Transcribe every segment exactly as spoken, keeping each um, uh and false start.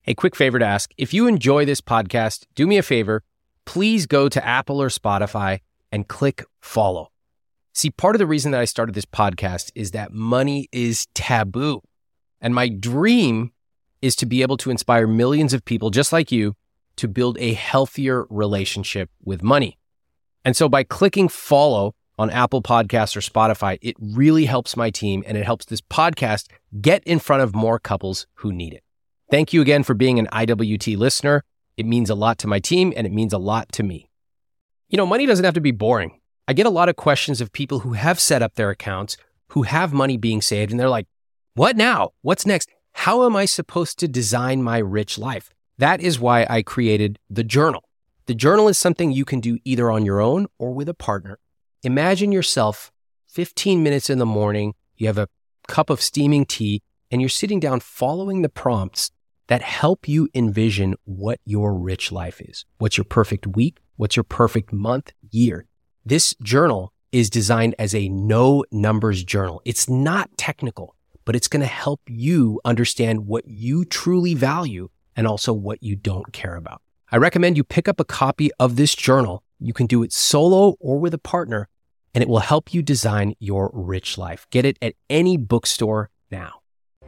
Hey, quick favor to ask. If you enjoy this podcast, do me a favor. Please go to Apple or Spotify and click follow. See, part of the reason that I started this podcast is that money is taboo. And my dream is to be able to inspire millions of people just like you to build a healthier relationship with money. And so by clicking follow on Apple Podcasts or Spotify, it really helps my team and it helps this podcast get in front of more couples who need it. Thank you again for being an I W T listener. It means a lot to my team and it means a lot to me. You know, money doesn't have to be boring. I get a lot of questions of people who have set up their accounts, who have money being saved, and they're like, what now? What's next? How am I supposed to design my rich life? That is why I created the journal. The journal is something you can do either on your own or with a partner. Imagine yourself fifteen minutes in the morning, you have a cup of steaming tea, and you're sitting down following the prompts that help you envision what your rich life is. What's your perfect week? What's your perfect month, year? This journal is designed as a no numbers journal. It's not technical, but it's going to help you understand what you truly value and also what you don't care about. I recommend you pick up a copy of this journal. You can do it solo or with a partner, and it will help you design your rich life. Get it at any bookstore now.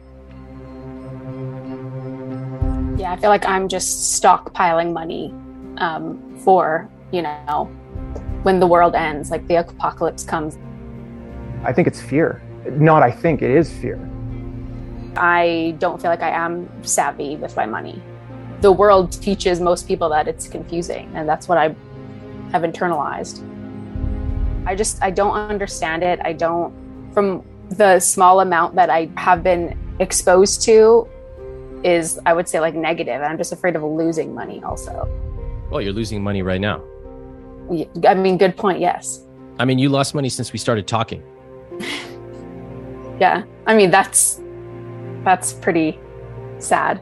Yeah, I feel like I'm just stockpiling money um, for, you know, when the world ends, like the apocalypse comes. I think it's fear. Not I think, it is fear. I don't feel like I am savvy with my money. The world teaches most people that it's confusing, and that's what I have internalized. I just, I don't understand it. I don't, from the small amount that I have been exposed to is, I would say, like negative. And I'm just afraid of losing money also. Well, you're losing money right now. I mean, good point, yes. I mean, you lost money since we started talking. Yeah, I mean, that's, that's pretty sad.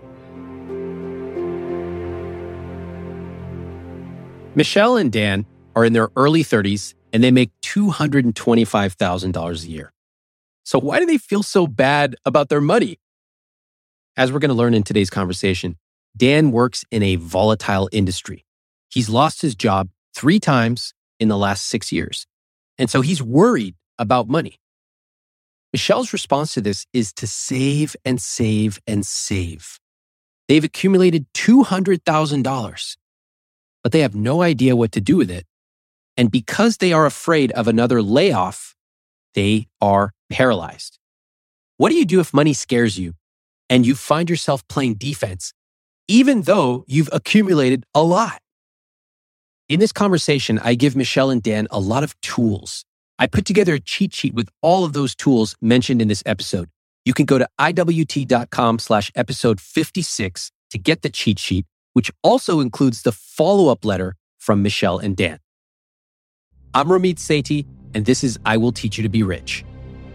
Michelle and Dan are in their early thirties and they make two hundred twenty-five thousand dollars a year. So why do they feel so bad about their money? As we're going to learn in today's conversation, Dan works in a volatile industry. He's lost his job three times in the last six years. And so he's worried about money. Michelle's response to this is to save and save and save. They've accumulated two hundred thousand dollars, but they have no idea what to do with it. And because they are afraid of another layoff, they are paralyzed. What do you do if money scares you and you find yourself playing defense, even though you've accumulated a lot? In this conversation, I give Michelle and Dan a lot of tools. I put together a cheat sheet with all of those tools mentioned in this episode. You can go to iwt.com slash episode 56 to get the cheat sheet, which also includes the follow-up letter from Michelle and Dan. I'm Ramit Sethi, and this is I Will Teach You to Be Rich.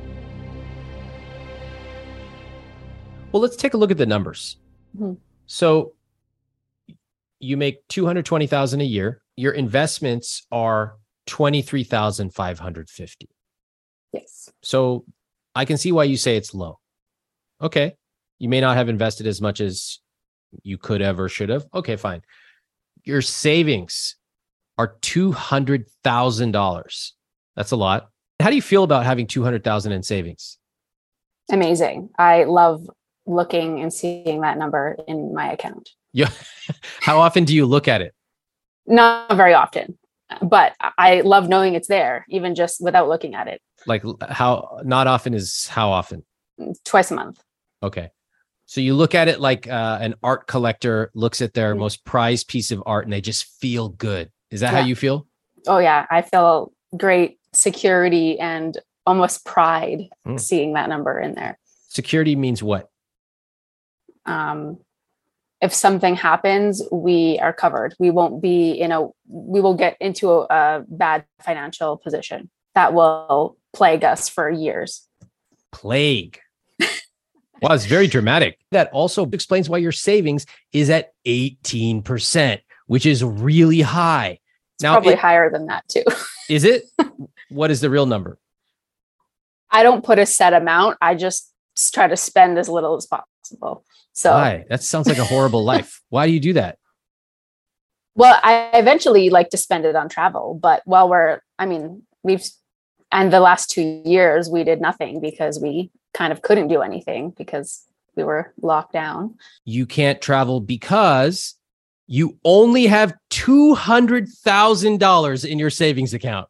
Well, let's take a look at the numbers. Mm-hmm. So you make two hundred twenty thousand dollars a year. Your investments are twenty-three thousand five hundred fifty dollars. Yes. So I can see why you say it's low. Okay. You may not have invested as much as you could have or should have. Okay, fine. Your savings are two hundred thousand dollars. That's a lot. How do you feel about having two hundred thousand dollars in savings? Amazing. I love looking and seeing that number in my account. Yeah. How often do you look at it? Not very often, but I love knowing it's there, even just without looking at it. Like how, not often is how often? Twice a month. Okay. So you look at it like uh, an art collector looks at their mm-hmm. most prized piece of art and they just feel good. Is that yeah. how you feel? Oh yeah. I feel great security and almost pride mm. seeing that number in there. Security means what? Um, if something happens, we are covered. We won't be in a, we will get into a, a bad financial position that will plague us for years. Plague. Wow, it's very dramatic. That also explains why your savings is at eighteen percent, which is really high. It's now, probably it, higher than that too. Is it? What is the real number? I don't put a set amount. I just try to spend as little as possible. So why? That sounds like a horrible life. Why do you do that? Well, I eventually like to spend it on travel, but while we're, I mean, we've, and the last two years we did nothing because we kind of couldn't do anything because we were locked down. You can't travel because you only have two hundred thousand dollars in your savings account.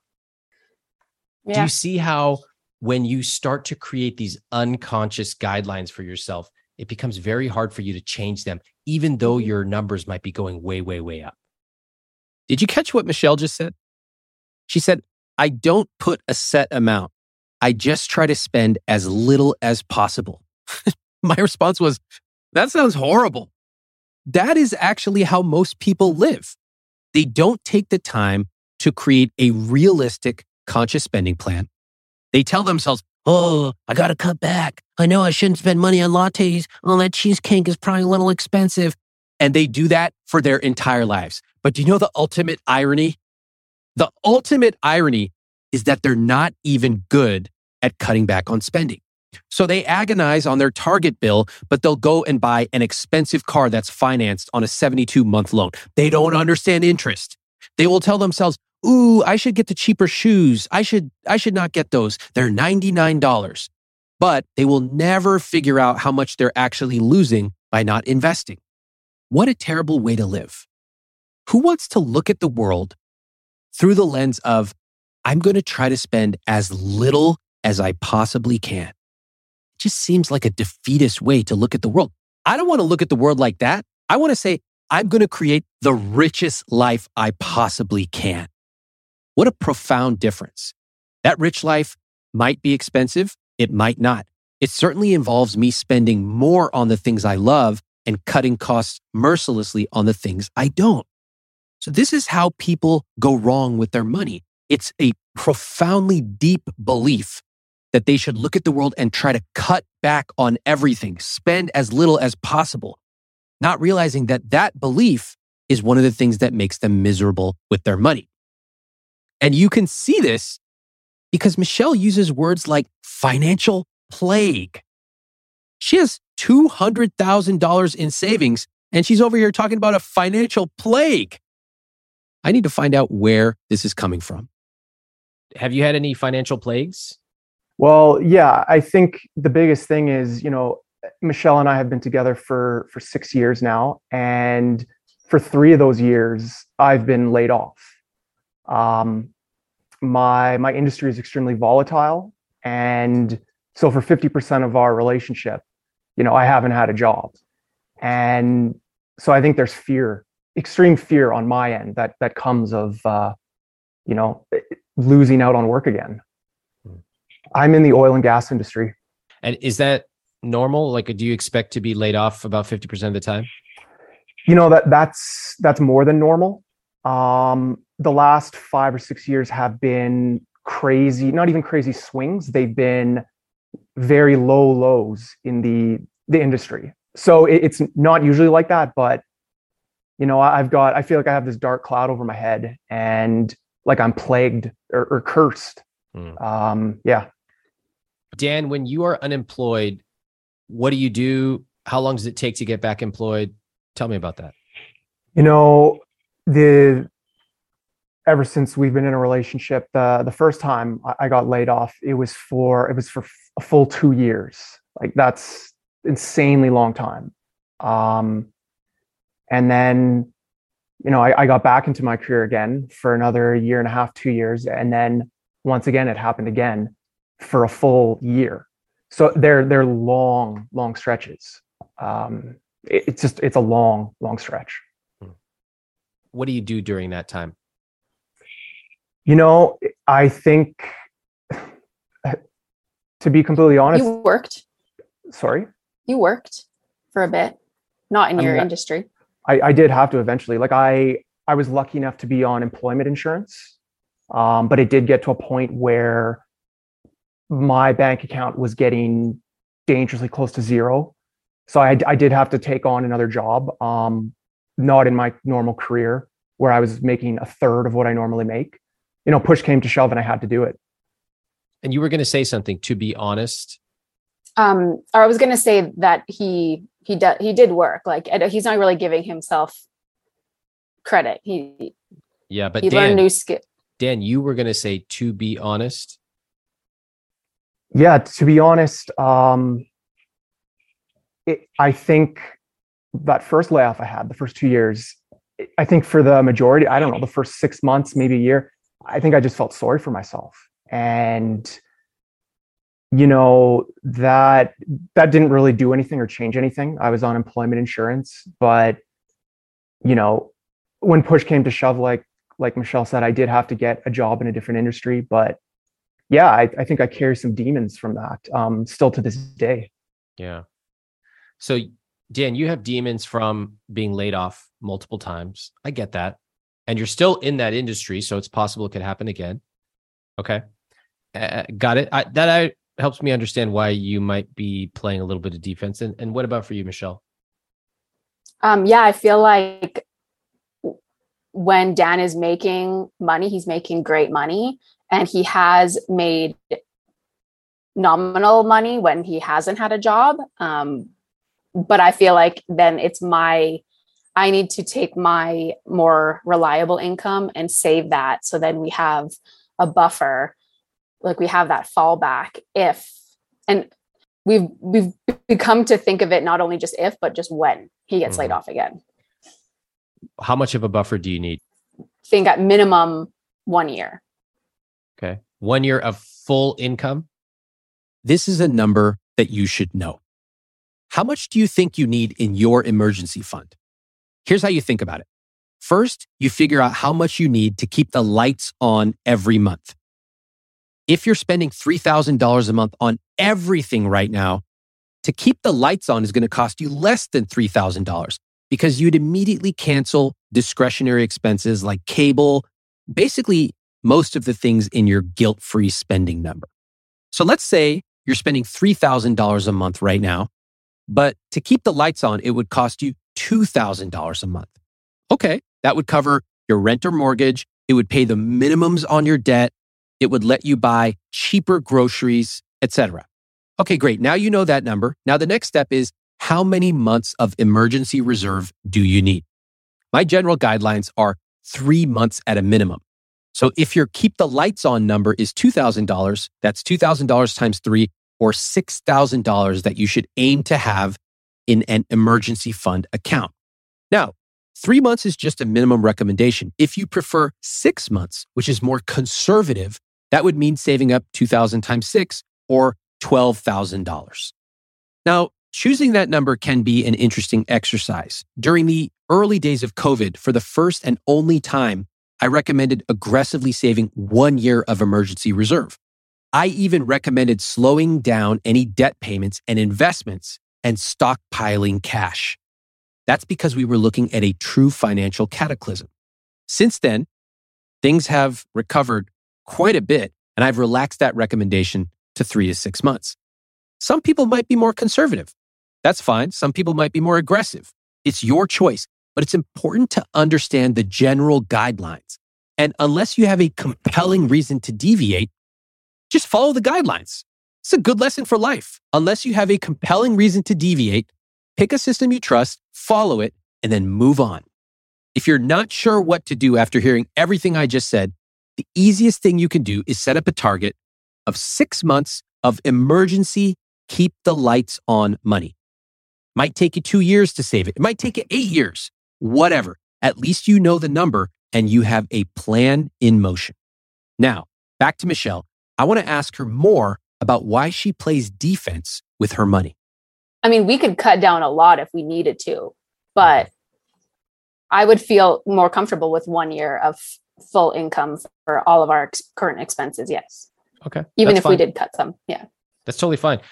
Yeah. Do you see how when you start to create these unconscious guidelines for yourself, it becomes very hard for you to change them, even though your numbers might be going way, way, way up? Did you catch what Michelle just said? She said, I don't put a set amount. I just try to spend as little as possible. My response was, that sounds horrible. That is actually how most people live. They don't take the time to create a realistic conscious spending plan. They tell themselves, oh, I got to cut back. I know I shouldn't spend money on lattes. Oh, that cheesecake is probably a little expensive. And they do that for their entire lives. But do you know the ultimate irony? The ultimate irony is that they're not even good at cutting back on spending. So they agonize on their Target bill, but they'll go and buy an expensive car that's financed on a seventy-two month loan. They don't understand interest. They will tell themselves, ooh, I should get the cheaper shoes. I should, I should not get those. They're ninety-nine dollars. But they will never figure out how much they're actually losing by not investing. What a terrible way to live. Who wants to look at the world through the lens of, I'm going to try to spend as little as I possibly can? It just seems like a defeatist way to look at the world. I don't want to look at the world like that. I want to say, I'm going to create the richest life I possibly can. What a profound difference. That rich life might be expensive. It might not. It certainly involves me spending more on the things I love and cutting costs mercilessly on the things I don't. So this is how people go wrong with their money. It's a profoundly deep belief that they should look at the world and try to cut back on everything, spend as little as possible, not realizing that that belief is one of the things that makes them miserable with their money. And you can see this because Michelle uses words like financial plague. She has two hundred thousand dollars in savings, and she's over here talking about a financial plague. I need to find out where this is coming from. Have you had any financial plagues? Well, yeah, I think the biggest thing is, you know, Michelle and I have been together for, for six years now. And for three of those years, I've been laid off. Um, my, my industry is extremely volatile. And so for fifty percent of our relationship, you know, I haven't had a job. And so I think there's fear, extreme fear on my end that, that comes of, uh, you know, losing out on work again. I'm in the oil and gas industry. And is that normal? Like, do you expect to be laid off about fifty percent of the time? You know, that that's that's more than normal. Um, the last five or six years have been crazy, not even crazy swings. They've been very low lows in the, the industry. So it, it's not usually like that, but you know, I've got, I feel like I have this dark cloud over my head and like I'm plagued or, or cursed. Mm. Um, yeah. Dan, when you are unemployed, what do you do? How long does it take to get back employed? Tell me about that. You know, the ever since we've been in a relationship, the the first time I got laid off, it was for it was for a full two years. Like that's insanely long time. Um, and then, you know, I, I got back into my career again for another year and a half, two years, and then once again it happened again for a full year. So they're they're long, long stretches. Um, it, it's just it's a long, long stretch. What do you do during that time? You know, I think, to be completely honest, you worked. Sorry, you worked for a bit, not in I your mean, industry. I, I did have to eventually. Like I, I was lucky enough to be on employment insurance, um, but it did get to a point where my bank account was getting dangerously close to zero. So I, I did have to take on another job, um, not in my normal career, where I was making a third of what I normally make. You know, push came to shove and I had to do it. And you were going to say something, to be honest. Um, or I was going to say that he he did he did work. Like he's not really giving himself credit. He yeah, but he Dan, learned new skill. Dan, you were gonna say, to be honest. Yeah, to be honest, um, it, I think that first layoff I had, the first two years, I think for the majority, I don't know, the first six months, maybe a year, I think I just felt sorry for myself. And, you know, that, that didn't really do anything or change anything. I was on employment insurance, but, you know, when push came to shove, like, like Michelle said, I did have to get a job in a different industry, but yeah, I, I think I carry some demons from that, um, still to this day. Yeah. So Dan, you have demons from being laid off multiple times. I get that. And you're still in that industry, so it's possible it could happen again. Okay. Uh, got it. I, that I, helps me understand why you might be playing a little bit of defense. And, and what about for you, Michelle? Um, yeah, I feel like when Dan is making money, he's making great money. And he has made nominal money when he hasn't had a job. Um, but I feel like then it's my, I need to take my more reliable income and save that. So then we have a buffer, like we have that fallback if, and we've, we've become to think of it not only just if, but just when he gets mm-hmm. laid off again. How much of a buffer do you need? I think at minimum one year. Okay. One year of full income. This is a number that you should know. How much do you think you need in your emergency fund? Here's how you think about it. First, you figure out how much you need to keep the lights on every month. If you're spending three thousand dollars a month on everything right now, to keep the lights on is going to cost you less than three thousand dollars because you'd immediately cancel discretionary expenses like cable, basically most of the things in your guilt-free spending number. So let's say you're spending three thousand dollars a month right now, but to keep the lights on, it would cost you two thousand dollars a month. Okay, that would cover your rent or mortgage. It would pay the minimums on your debt. It would let you buy cheaper groceries, et cetera. Okay, great. Now you know that number. Now the next step is, how many months of emergency reserve do you need? My general guidelines are three months at a minimum. So if your keep the lights on number is two thousand dollars, that's two thousand dollars times three, or six thousand dollars that you should aim to have in an emergency fund account. Now, three months is just a minimum recommendation. If you prefer six months, which is more conservative, that would mean saving up two thousand times six, or twelve thousand dollars. Now, choosing that number can be an interesting exercise. During the early days of COVID, for the first and only time, I recommended aggressively saving one year of emergency reserve. I even recommended slowing down any debt payments and investments and stockpiling cash. That's because we were looking at a true financial cataclysm. Since then, things have recovered quite a bit, and I've relaxed that recommendation to three to six months. Some people might be more conservative. That's fine. Some people might be more aggressive. It's your choice. But it's important to understand the general guidelines. And unless you have a compelling reason to deviate, just follow the guidelines. It's a good lesson for life. Unless you have a compelling reason to deviate, pick a system you trust, follow it, and then move on. If you're not sure what to do after hearing everything I just said, the easiest thing you can do is set up a target of six months of emergency keep the lights on money. Might take you two years to save it. It might take you eight years. Whatever. At least you know the number and you have a plan in motion. Now, back to Michelle. I want to ask her more about why she plays defense with her money. I mean, we could cut down a lot if we needed to, but I would feel more comfortable with one year of full income for all of our ex- current expenses. Yes. Okay. Even if fine. we did cut some. Yeah. That's totally fine.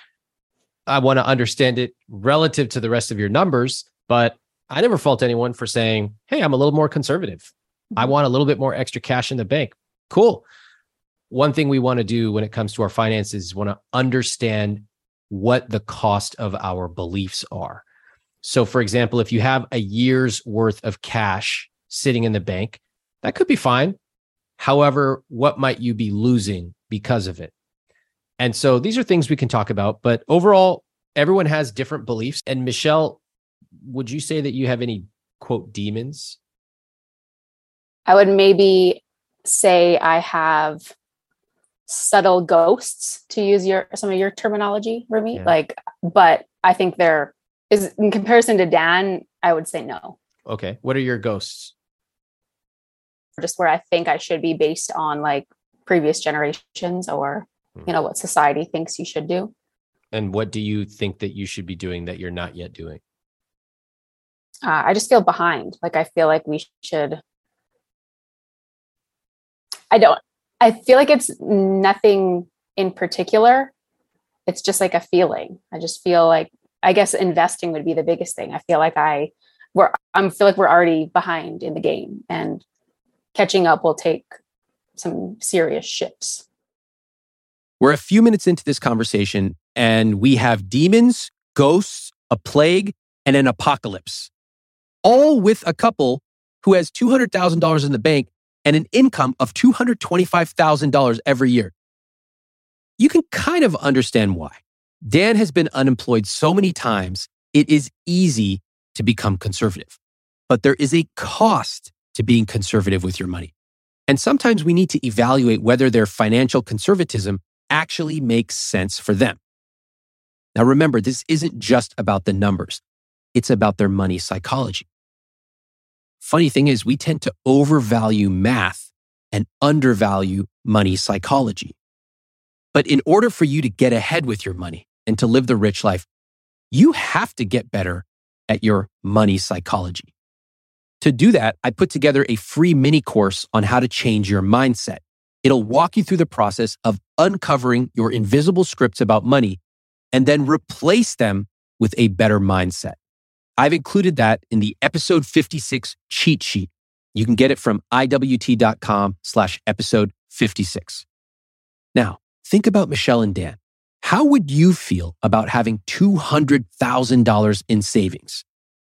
I want to understand it relative to the rest of your numbers, but I never fault anyone for saying, hey, I'm a little more conservative. Mm-hmm. I want a little bit more extra cash in the bank. Cool. One thing we want to do when it comes to our finances is want to understand what the cost of our beliefs are. So for example, if you have a year's worth of cash sitting in the bank, that could be fine. However, what might you be losing because of it? And so these are things we can talk about, but overall, everyone has different beliefs. And Michelle, would you say that you have any, quote, demons? I would maybe say I have subtle ghosts, to use your some of your terminology, Remy. Yeah. Like, but I think there is, in comparison to Dan, I would say no. Okay. What are your ghosts? Just where I think I should be based on like previous generations or, hmm. you know, what society thinks you should do. And what do you think that you should be doing that you're not yet doing? Uh, I just feel behind. Like, I feel like we should, I don't, I feel like it's nothing in particular. It's just like a feeling. I just feel like, I guess investing would be the biggest thing. I feel like I, we're, I feel like we're already behind in the game, and catching up will take some serious shifts. We're a few minutes into this conversation and we have demons, ghosts, a plague, and an apocalypse, all with a couple who has two hundred thousand dollars in the bank and an income of two hundred twenty-five thousand dollars every year. You can kind of understand why. Dan has been unemployed so many times, it is easy to become conservative. But there is a cost to being conservative with your money. And sometimes we need to evaluate whether their financial conservatism actually makes sense for them. Now remember, this isn't just about the numbers. It's about their money psychology. Funny thing is, we tend to overvalue math and undervalue money psychology. But in order for you to get ahead with your money and to live the rich life, you have to get better at your money psychology. To do that, I put together a free mini course on how to change your mindset. It'll walk you through the process of uncovering your invisible scripts about money and then replace them with a better mindset. I've included that in the episode fifty-six cheat sheet. You can get it from iwt.com slash episode 56. Now, think about Michelle and Dan. How would you feel about having two hundred thousand dollars in savings?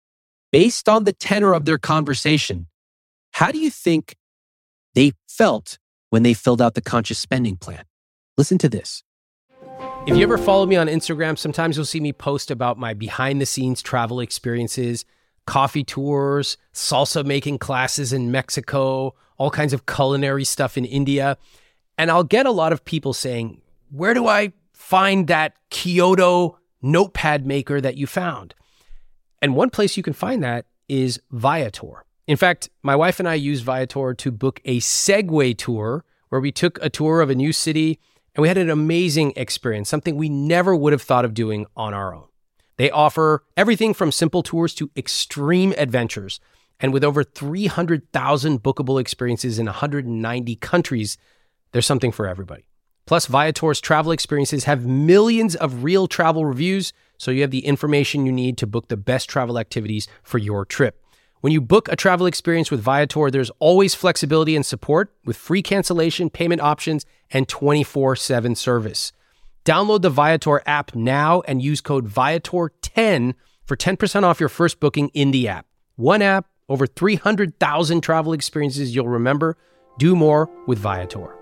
Based on the tenor of their conversation, how do you think they felt when they filled out the conscious spending plan? Listen to this. If you ever follow me on Instagram, sometimes you'll see me post about my behind the scenes travel experiences, coffee tours, salsa making classes in Mexico, all kinds of culinary stuff in India. And I'll get a lot of people saying, where do I find that Kyoto notepad maker that you found? And one place you can find that is Viator. In fact, my wife and I used Viator to book a Segway tour where we took a tour of a new city and we had an amazing experience, something we never would have thought of doing on our own. They offer everything from simple tours to extreme adventures. And with over three hundred thousand bookable experiences in one hundred ninety countries, there's something for everybody. Plus, Viator's travel experiences have millions of real travel reviews, so you have the information you need to book the best travel activities for your trip. When you book a travel experience with Viator, there's always flexibility and support with free cancellation, payment options, and twenty-four seven service. Download the Viator app now and use code Viator ten for ten percent off your first booking in the app. One app, over three hundred thousand travel experiences you'll remember. Do more with Viator.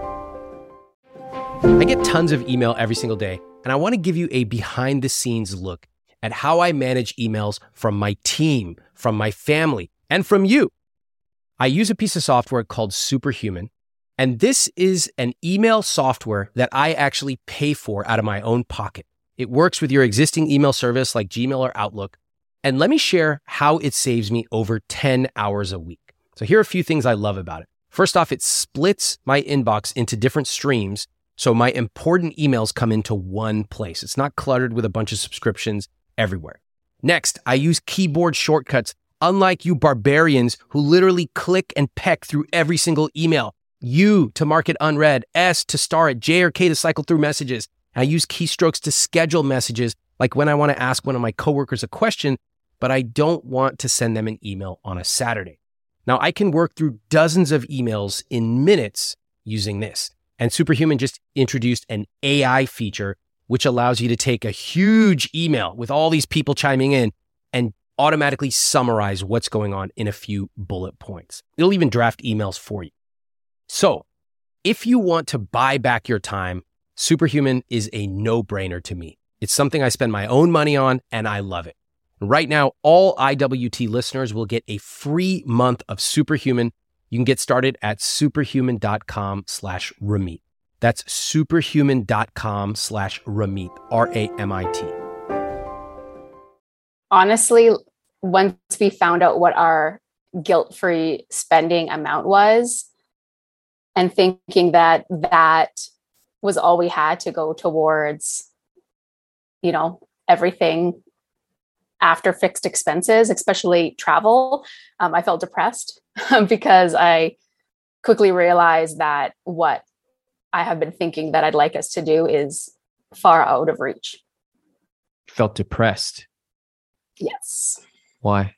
I get tons of email every single day, and I want to give you a behind-the-scenes look at how I manage emails from my team, from my family, and from you. I use a piece of software called Superhuman, and this is an email software that I actually pay for out of my own pocket. It works with your existing email service like Gmail or Outlook, and let me share how it saves me over ten hours a week. So here are a few things I love about it. First off, it splits my inbox into different streams, so my important emails come into one place. It's not cluttered with a bunch of subscriptions everywhere. Next, I use keyboard shortcuts, unlike you barbarians who literally click and peck through every single email. U to mark it unread, S to star it, J or K to cycle through messages. I use keystrokes to schedule messages, like when I want to ask one of my coworkers a question, but I don't want to send them an email on a Saturday. Now, I can work through dozens of emails in minutes using this. And Superhuman just introduced an A I feature, which allows you to take a huge email with all these people chiming in and automatically summarize what's going on in a few bullet points. It'll even draft emails for you. So if you want to buy back your time, Superhuman is a no-brainer to me. It's something I spend my own money on, and I love it. Right now, all I W T listeners will get a free month of Superhuman. You can get started at superhuman.com slash Ramit. That's superhuman.com slash Ramit, R A M I T. Honestly, once we found out what our guilt-free spending amount was, and thinking that that was all we had to go towards, you know, everything after fixed expenses, especially travel, um, I felt depressed because I quickly realized that what I have been thinking that I'd like us to do is far out of reach. Felt depressed. Yes. Why?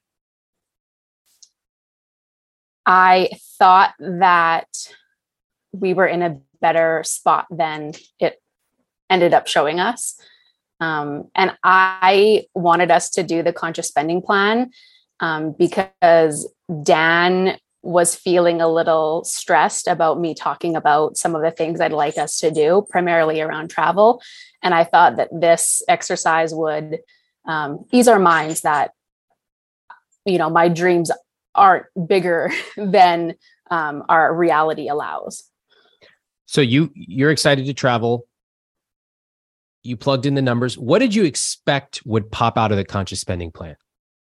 I thought that we were in a better spot than it ended up showing us. Um, and I wanted us to do the conscious spending plan um, because Dan was feeling a little stressed about me talking about some of the things I'd like us to do, primarily around travel. And I thought that this exercise would um, ease our minds that, you know, my dreams aren't bigger than um, our reality allows. So you, you're excited to travel. You plugged in the numbers. What did you expect would pop out of the conscious spending plan?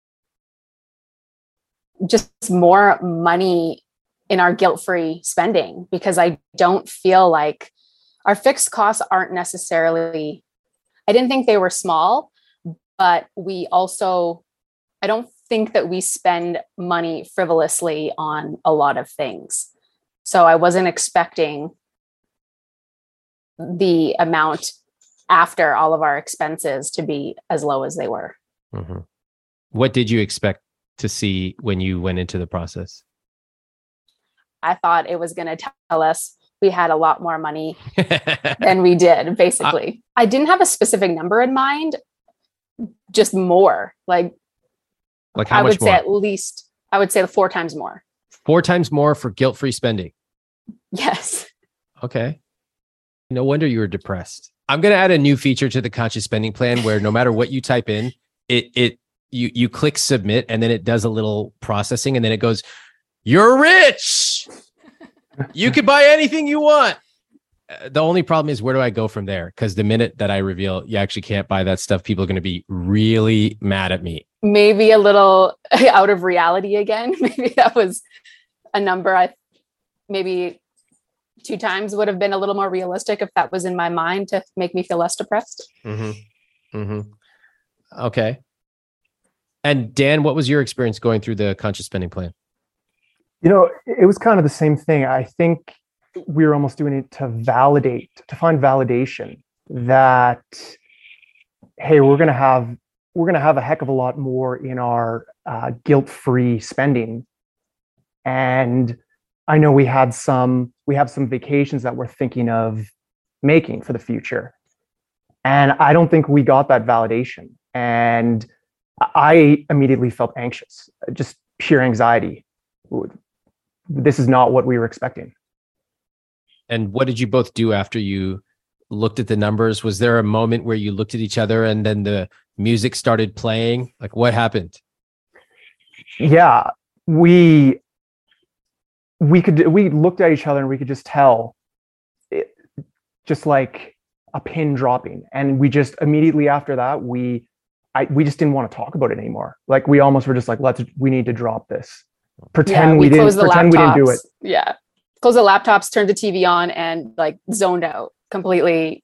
Just more money in our guilt-free spending, because I don't feel like our fixed costs aren't necessarily, I didn't think they were small, but we also, I don't think that we spend money frivolously on a lot of things. So I wasn't expecting the amount after all of our expenses to be as low as they were. Mm-hmm. What did you expect to see when you went into the process? I thought it was going to tell us we had a lot more money than we did, basically. I, I didn't have a specific number in mind, just more. Like, like how I much would more? say at least, I would say four times more. Four times more for guilt-free spending. Yes. Okay. No wonder you were depressed. I'm going to add a new feature to the conscious spending plan where no matter what you type in, it, it, you, you click submit and then it does a little processing and then it goes, you're rich. You could buy anything you want. Uh, the only problem is, where do I go from there? Because the minute that I reveal you actually can't buy that stuff, people are going to be really mad at me. Maybe a little out of reality again. Maybe that was a number I maybe two times would have been a little more realistic if that was in my mind to make me feel less depressed. Mm-hmm. Mm-hmm. Okay. And Dan, what was your experience going through the conscious spending plan? You know, it was kind of the same thing. I think we were almost doing it to validate, to find validation that, hey, we're going to have, we're going to have a heck of a lot more in our uh, guilt-free spending. And I know we had some, we have some vacations that we're thinking of making for the future. And I don't think we got that validation. And I immediately felt anxious, just pure anxiety. This is not what we were expecting. And what did you both do after you looked at the numbers? Was there a moment where you looked at each other and then the music started playing? Like, what happened? Yeah, we we could we looked at each other and we could just tell, it, just like a pin dropping. And we just immediately after that, we I, we just didn't want to talk about it anymore. Like, we almost were just like, let's we need to drop this. Pretend yeah, we, we didn't the pretend we didn't do it. Yeah. Close the laptops, turned the T V on, and like zoned out, completely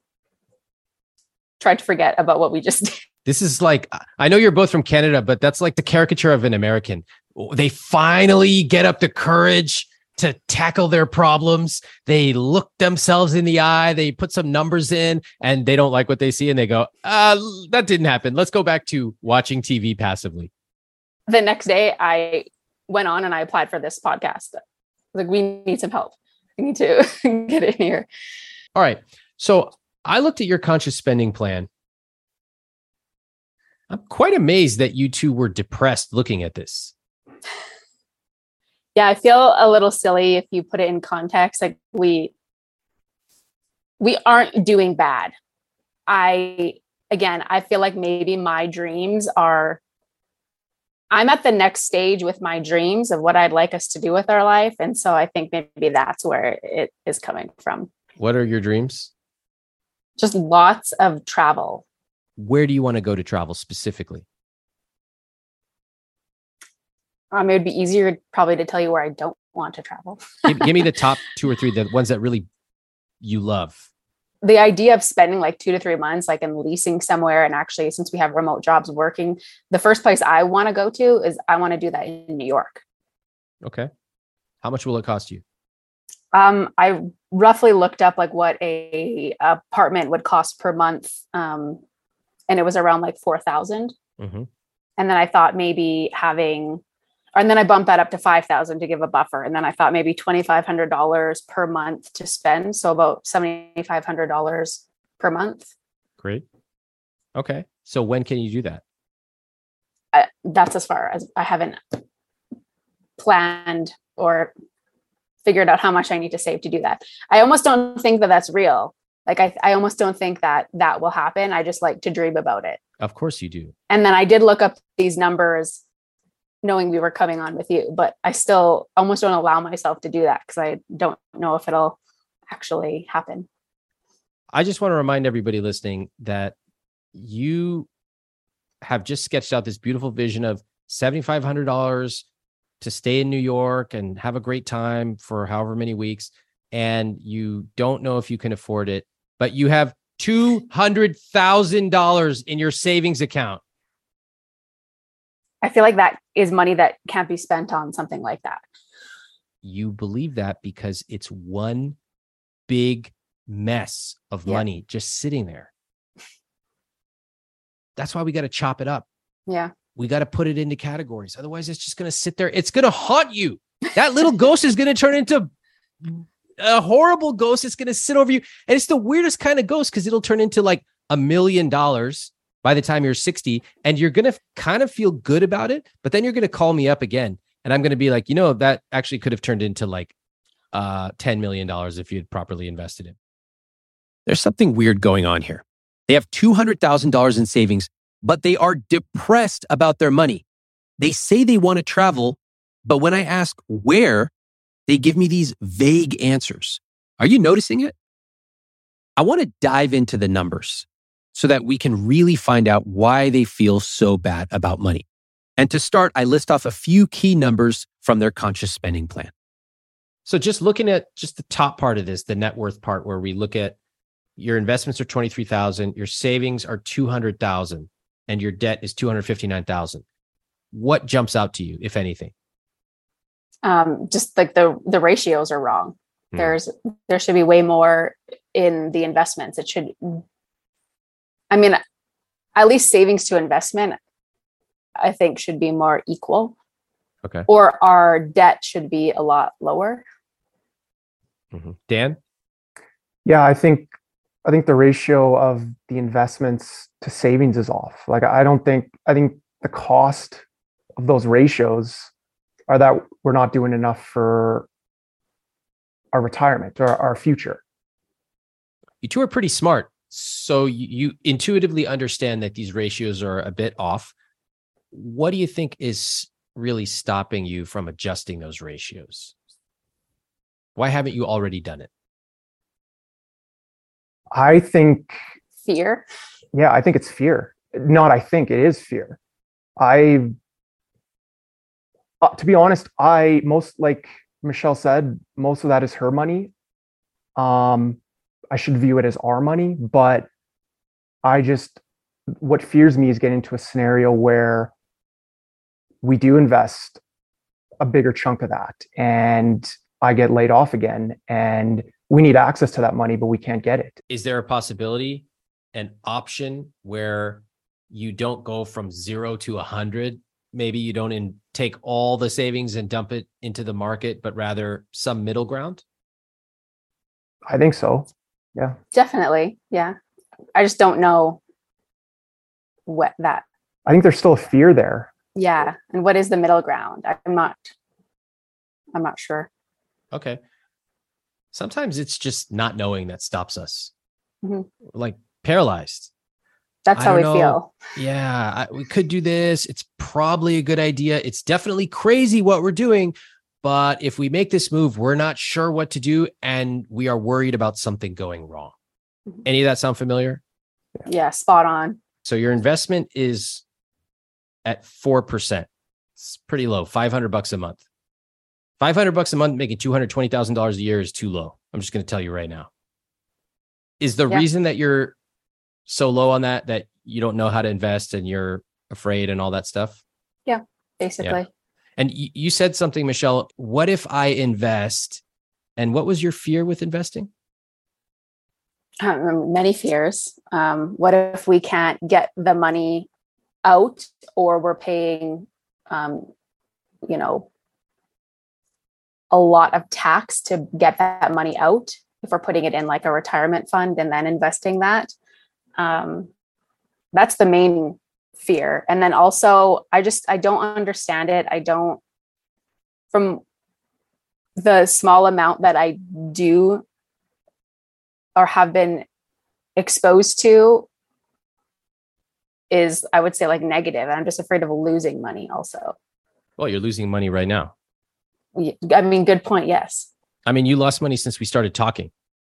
tried to forget about what we just did. This is like, I know you're both from Canada, but that's like the caricature of an American. They finally get up the courage to tackle their problems. They look themselves in the eye, they put some numbers in, and they don't like what they see. And they go, uh, that didn't happen. Let's go back to watching T V passively. The next day, I went on and I applied for this podcast. Like, we need some help. We need to get in here. All right. So I looked at your conscious spending plan. I'm quite amazed that you two were depressed looking at this. Yeah, I feel a little silly if you put it in context. Like, we we aren't doing bad. I again, I feel like maybe my dreams are I'm at the next stage with my dreams of what I'd like us to do with our life. And so I think maybe that's where it is coming from. What are your dreams? Just lots of travel. Where do you want to go to travel specifically? Um, it would be easier probably to tell you where I don't want to travel. give, give me the top two or three, the ones that really you love. The idea of spending like two to three months, like in leasing somewhere. And actually, since we have remote jobs working, the first place I want to go to is I want to do that in New York. Okay. How much will it cost you? Um, I roughly looked up like what a, a apartment would cost per month. Um, and it was around like four thousand. Mm-hmm. And then I thought maybe having, and then I bumped that up to five thousand to give a buffer. And then I thought maybe twenty-five hundred dollars per month to spend. So about seventy-five hundred dollars per month. Great. Okay. So when can you do that? I, that's as far as I haven't planned or figured out how much I need to save to do that. I almost don't think that that's real. Like I, I almost don't think that that will happen. I just like to dream about it. Of course you do. And then I did look up these numbers knowing we were coming on with you, but I still almost don't allow myself to do that because I don't know if it'll actually happen. I just want to remind everybody listening that you have just sketched out this beautiful vision of seven thousand five hundred dollars to stay in New York and have a great time for however many weeks. And you don't know if you can afford it, but you have two hundred thousand dollars in your savings account. I feel like that is money that can't be spent on something like that. You believe that because it's one big mess of Yeah. money just sitting there. That's why we got to chop it up. Yeah. We got to put it into categories. Otherwise, it's just going to sit there. It's going to haunt you. That little ghost is going to turn into a horrible ghost. It's going to sit over you. And it's the weirdest kind of ghost because it'll turn into like a million dollars by the time you're sixty, and you're going to kind of feel good about it, but then you're going to call me up again. And I'm going to be like, you know, that actually could have turned into like uh, ten million dollars if you had properly invested it. There's something weird going on here. They have two hundred thousand dollars in savings, but they are depressed about their money. They say they want to travel, but when I ask where, they give me these vague answers. Are you noticing it? I want to dive into the numbers so that we can really find out why they feel so bad about money. And to start, I list off a few key numbers from their conscious spending plan. So just looking at just the top part of this, the net worth part, where we look at your investments are twenty-three thousand, your savings are two hundred thousand, and your debt is two hundred fifty-nine thousand. What jumps out to you, if anything? Um, just like the, the ratios are wrong. Hmm. There's, there should be way more in the investments. It should, I mean, at least savings to investment, I think should be more equal. Okay. Or our debt should be a lot lower. Mm-hmm. Dan? Yeah, I think I think the ratio of the investments to savings is off. Like I don't think I think the cost of those ratios are that we're not doing enough for our retirement or our future. You two are pretty smart. So you, you intuitively understand that these ratios are a bit off. What do you think is really stopping you from adjusting those ratios? Why haven't you already done it? I think, Fear. yeah, I think it's fear. Not I think, it is fear. I, uh, to be honest, I most, like Michelle said, most of that is her money. Um, I should view it as our money, but I just, what fears me is getting into a scenario where we do invest a bigger chunk of that and I get laid off again and we need access to that money, but we can't get it. Is there a possibility, an option where you don't go from zero to a hundred? Maybe you don't in, take all the savings and dump it into the market, but rather some middle ground? I think so. Yeah. Definitely. Yeah. I just don't know what that. I think there's still a fear there. Yeah. And what is the middle ground? I'm not, I'm not sure. Okay. Sometimes it's just not knowing that stops us. Mm-hmm. Like paralyzed. That's I how we don't know. feel. Yeah, I, we could do this. It's probably a good idea. It's definitely crazy what we're doing. But if we make this move, we're not sure what to do. And we are worried about something going wrong. Any of that sound familiar? Yeah, spot on. So your investment is at four percent. It's pretty low, five hundred bucks a month. five hundred bucks a month making two hundred twenty thousand dollars a year is too low. I'm just going to tell you right now. Is the Yeah. reason that you're so low on that, that you don't know how to invest and you're afraid and all that stuff? Yeah, basically. Yeah. And you, you said something, Michelle, what if I invest? And what was your fear with investing? Um, many fears. Um, what if we can't get the money out, or we're paying, um, you know, a lot of tax to get that money out if we're putting it in like a retirement fund and then investing that? Um, that's the main fear. And then also, I just, I don't understand it. I don't, from the small amount that I do or have been exposed to, is, I would say, like negative. And I'm just afraid of losing money also. Well, you're losing money right now. I mean, good point. Yes. I mean, you lost money since we started talking.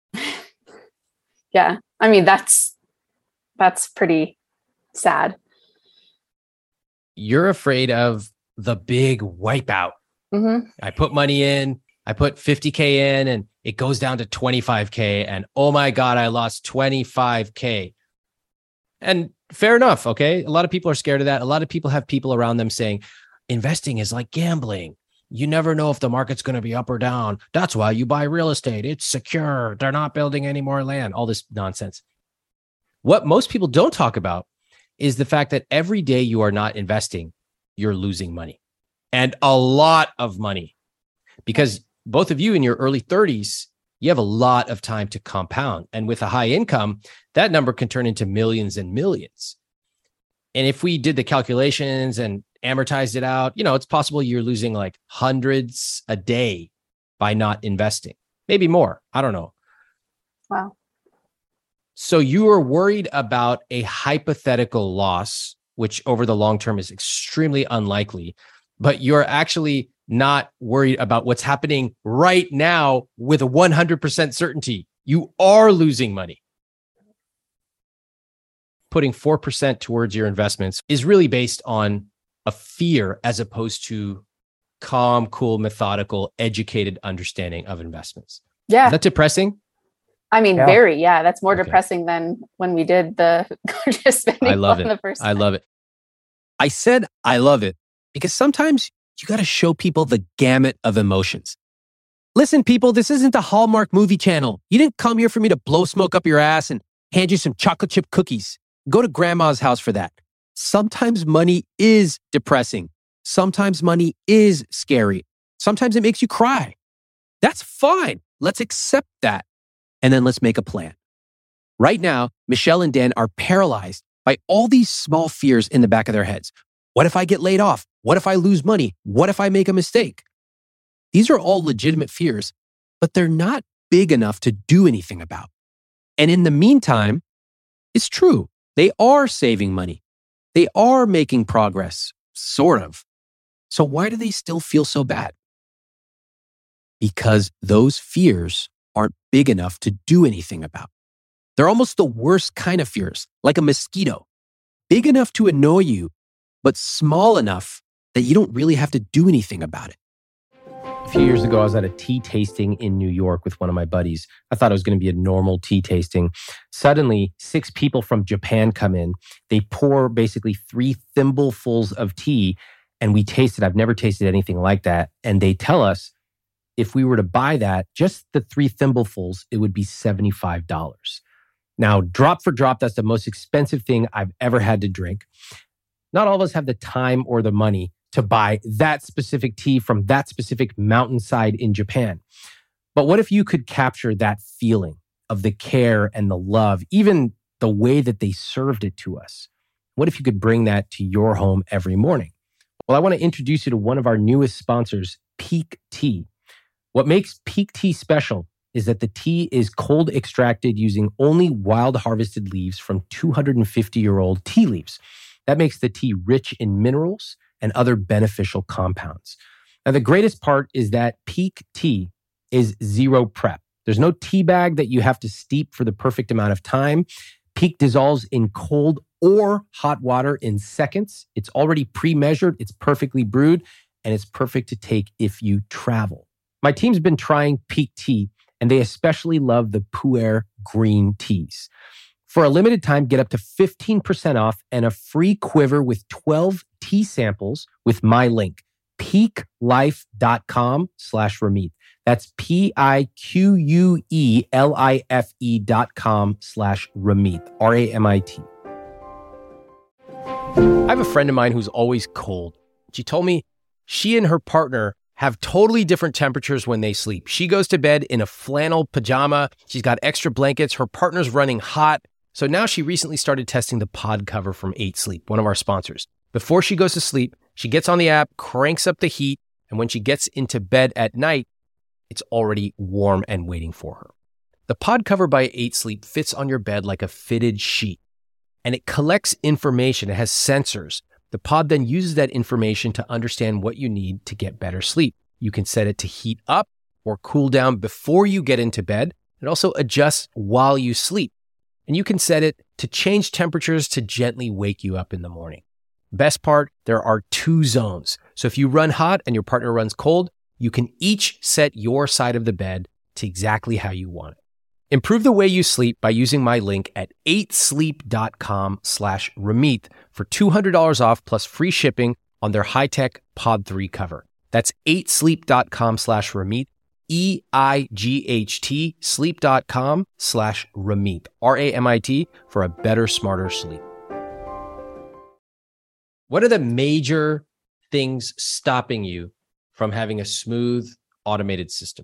Yeah. I mean, that's, that's pretty sad. You're afraid of the big wipeout. Mm-hmm. I put money in, I put fifty K in, and it goes down to twenty-five K. And oh my God, I lost twenty-five K. And fair enough. Okay. A lot of people are scared of that. A lot of people have people around them saying, investing is like gambling. You never know if the market's going to be up or down. That's why you buy real estate. It's secure. They're not building any more land. All this nonsense. What most people don't talk about is the fact that every day you are not investing, you're losing money, and a lot of money, because both of you in your early thirties, you have a lot of time to compound. And with a high income, that number can turn into millions and millions. And if we did the calculations and amortized it out, you know, it's possible you're losing like hundreds a day by not investing, maybe more. I don't know. Wow. So you are worried about a hypothetical loss, which over the long term is extremely unlikely, but you're actually not worried about what's happening right now with a one hundred percent certainty. You are losing money. Putting four percent towards your investments is really based on a fear as opposed to calm, cool, methodical, educated understanding of investments. Yeah. Is that depressing? I mean, Yeah. very, yeah, that's more Okay. depressing than when we did the gorgeous spending I love on it. the first I time. love it. I said I love it because sometimes you got to show people the gamut of emotions. Listen, people, this isn't the Hallmark movie channel. You didn't come here for me to blow smoke up your ass and hand you some chocolate chip cookies. Go to grandma's house for that. Sometimes money is depressing. Sometimes money is scary. Sometimes it makes you cry. That's fine. Let's accept that. And then let's make a plan. Right now, Michelle and Dan are paralyzed by all these small fears in the back of their heads. What if I get laid off? What if I lose money? What if I make a mistake? These are all legitimate fears, but they're not big enough to do anything about. And in the meantime, it's true. They are saving money. They are making progress, sort of. So why do they still feel so bad? Because those fears aren't big enough to do anything about. They're almost the worst kind of fears, like a mosquito. Big enough to annoy you, but small enough that you don't really have to do anything about it. A few years ago, I was at a tea tasting in New York with one of my buddies. I thought it was going to be a normal tea tasting. Suddenly, six people from Japan come in. They pour basically three thimblefuls of tea, and we tasted. I've never tasted anything like that. And they tell us if we were to buy that, just the three thimblefuls, it would be seventy-five dollars. Now, drop for drop, that's the most expensive thing I've ever had to drink. Not all of us have the time or the money to buy that specific tea from that specific mountainside in Japan. But what if you could capture that feeling of the care and the love, even the way that they served it to us? What if you could bring that to your home every morning? Well, I want to introduce you to one of our newest sponsors, Pique Tea. What makes Pique Tea special is that the tea is cold extracted using only wild harvested leaves from two hundred fifty year old tea leaves. That makes the tea rich in minerals and other beneficial compounds. Now, the greatest part is that Pique tea is zero prep. There's no tea bag that you have to steep for the perfect amount of time. Pique dissolves in cold or hot water in seconds. It's already pre-measured, it's perfectly brewed, and it's perfect to take if you travel. My team's been trying Pique tea, and they especially love the Pu'er green teas. For a limited time, get up to fifteen percent off and a free quiver with twelve tea samples with my link, piquelife.com slash Ramit. That's P-I-Q-U-E-L-I-F-E dot com slash Ramit, R A M I T. I have a friend of mine who's always cold. She told me she and her partner have totally different temperatures when they sleep. She goes to bed in a flannel pajama. She's got extra blankets. Her partner's running hot. So now she recently started testing the pod cover from eight sleep, one of our sponsors. Before she goes to sleep, she gets on the app, cranks up the heat, and when she gets into bed at night, it's already warm and waiting for her. The pod cover by eight sleep fits on your bed like a fitted sheet, and it collects information. It has sensors. The pod then uses that information to understand what you need to get better sleep. You can set it to heat up or cool down before you get into bed. It also adjusts while you sleep. And you can set it to change temperatures to gently wake you up in the morning. Best part, there are two zones. So if you run hot and your partner runs cold, you can each set your side of the bed to exactly how you want it. Improve the way you sleep by using my link at eight sleep dot com slash Ramit for two hundred dollars off plus free shipping on their high-tech Pod three cover. That's eight sleep dot com slash Ramit, E I G H T, sleep.com slash Ramit, R A M I T, for a better, smarter sleep. What are the major things stopping you from having a smooth, automated system?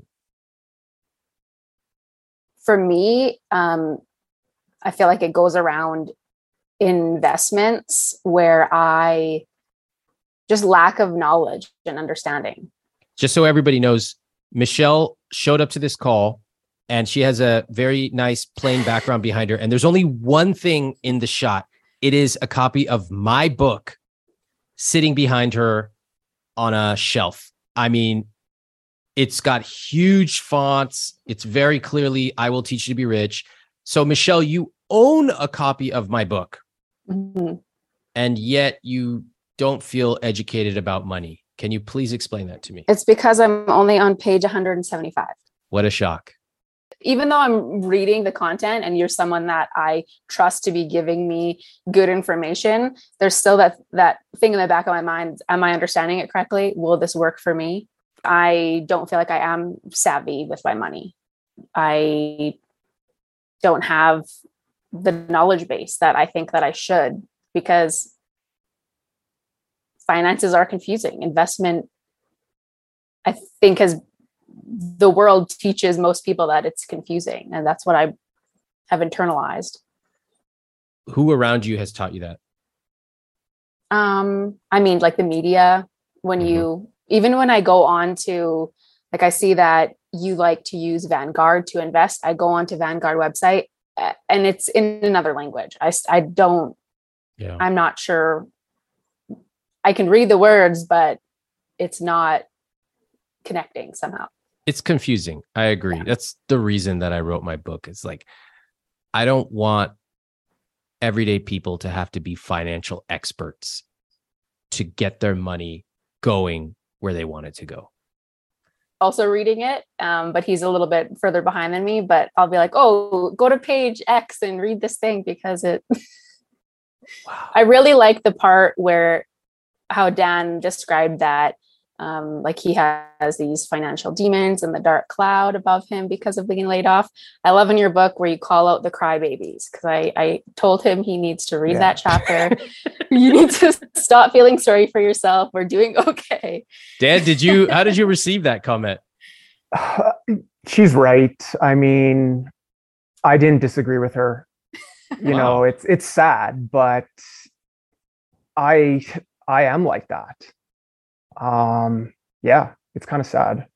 For me, um, I feel like it goes around investments where I just lack of knowledge and understanding. Just so everybody knows, Michelle showed up to this call and she has a very nice plain background behind her. And there's only one thing in the shot. It is a copy of my book sitting behind her on a shelf. I mean, it's got huge fonts. It's very clearly, I Will Teach You to Be Rich. So Michelle, you own a copy of my book, Mm-hmm. and yet you don't feel educated about money. Can you please explain that to me? It's because I'm only on page one hundred seventy-five. What a shock. Even though I'm reading the content and you're someone that I trust to be giving me good information, there's still that, that thing in the back of my mind. Am I understanding it correctly? Will this work for me? I don't feel like I am savvy with my money. I don't have the knowledge base that I think that I should, because finances are confusing. Investment, I think, has the world teaches most people that it's confusing, and that's what I have internalized. Who around you has taught you that? Um, I mean, like the media, when mm-hmm. you, even when I go on to, like, I see that you like to use Vanguard to invest. I go onto Vanguard website and it's in another language. I, I don't, yeah. I'm not sure. I can read the words, but it's not connecting somehow. It's confusing. I agree. Yeah. That's the reason that I wrote my book. It's like, I don't want everyday people to have to be financial experts to get their money going where they want it to go. Also reading it, um, but he's a little bit further behind than me, but I'll be like, oh, go to page X and read this thing, because it, wow. I really like the part where how Dan described that, um, like he has these financial demons and the dark cloud above him because of being laid off. I love in your book where you call out the crybabies, because I, I told him he needs to read yeah. that chapter. You need to stop feeling sorry for yourself. We're doing okay. Dan, did you, how did you receive that comment? Uh, she's right. I mean, I didn't disagree with her. You wow. know, it's, it's sad, but I, I am like that. Um, yeah, it's kind of sad.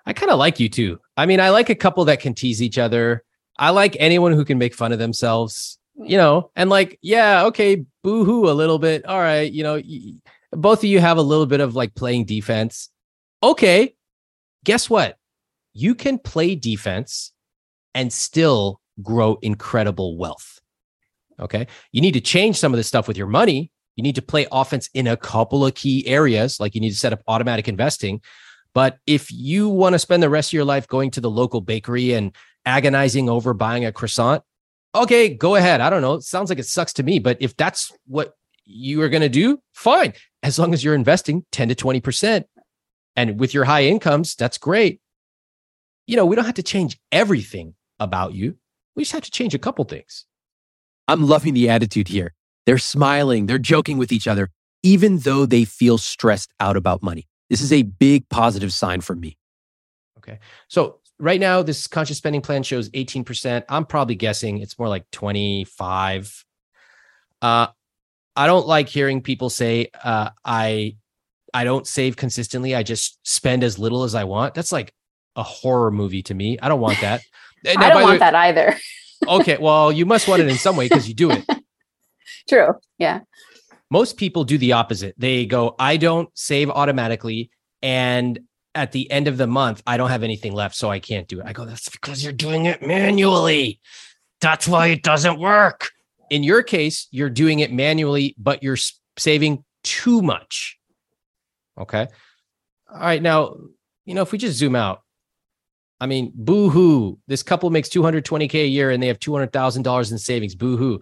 I kind of like you too. I mean, I like a couple that can tease each other. I like anyone who can make fun of themselves, you know, and like, yeah, okay, boo-hoo a little bit. All right. You know, y- both of you have a little bit of like playing defense. Okay. Guess what? You can play defense and still grow incredible wealth. Okay. You need to change some of this stuff with your money. You need to play offense in a couple of key areas. Like you need to set up automatic investing. But if you want to spend the rest of your life going to the local bakery and agonizing over buying a croissant, okay, go ahead. I don't know. It sounds like it sucks to me, but if that's what you are going to do, fine. As long as you're investing ten to twenty percent and with your high incomes, that's great. You know, we don't have to change everything about you. We just have to change a couple things. I'm loving the attitude here. They're smiling, they're joking with each other, even though they feel stressed out about money. This is a big positive sign for me. Okay. So right now, this conscious spending plan shows eighteen percent. I'm probably guessing it's more like twenty-five. Uh, I don't like hearing people say, uh, I, I don't save consistently. I just spend as little as I want. That's like a horror movie to me. I don't want that. I now, don't want way, that either. Okay. Well, you must want it in some way because you do it. True. Yeah. Most people do the opposite. They go, I don't save automatically. And at the end of the month, I don't have anything left, so I can't do it. I go, that's because you're doing it manually. That's why it doesn't work. In your case, you're doing it manually, but you're saving too much. Okay. All right. Now, you know, if we just zoom out, I mean, boo-hoo. This couple makes two hundred twenty K a year and they have two hundred thousand dollars in savings. Boo-hoo.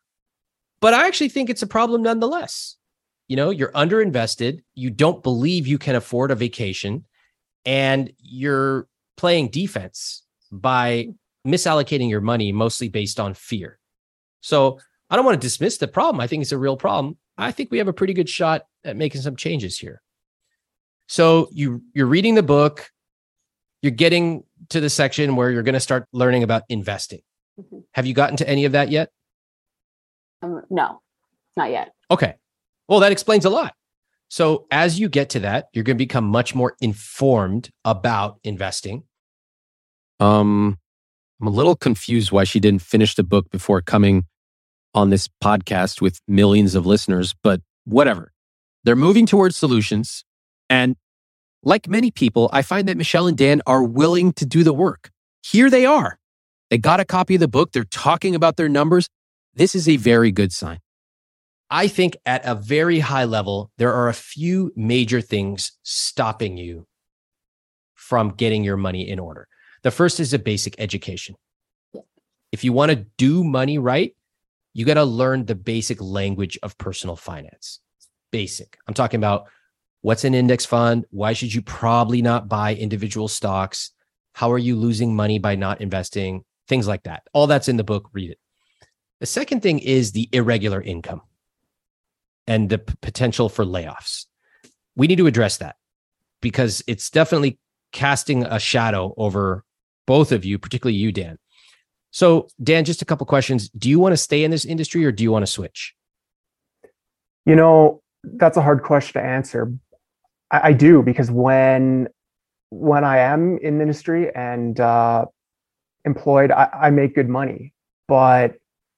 But I actually think it's a problem nonetheless. You know, you're underinvested. You don't believe you can afford a vacation, and you're playing defense by misallocating your money mostly based on fear. So I don't want to dismiss the problem. I think it's a real problem. I think we have a pretty good shot at making some changes here. So you, you're reading the book. You're getting to the section where you're going to start learning about investing. Mm-hmm. Have you gotten to any of that yet? Um, no, not yet. Okay. Well, that explains a lot. So as you get to that, you're going to become much more informed about investing. Um, I'm a little confused why she didn't finish the book before coming on this podcast with millions of listeners, but whatever. They're moving towards solutions. And like many people, I find that Michelle and Dan are willing to do the work. Here they are. They got a copy of the book. They're talking about their numbers. This is a very good sign. I think at a very high level, there are a few major things stopping you from getting your money in order. The first is a basic education. If you want to do money right, you got to learn the basic language of personal finance. Basic. I'm talking about what's an index fund? Why should you probably not buy individual stocks? How are you losing money by not investing? Things like that. All that's in the book. Read it. The second thing is the irregular income and the p- potential for layoffs. We need to address that because it's definitely casting a shadow over both of you, particularly you, Dan. So, Dan, just a couple questions. Do you want to stay in this industry or do you want to switch? You know, that's a hard question to answer. I, I do, because when when I am in the industry and uh, employed, I, I make good money. But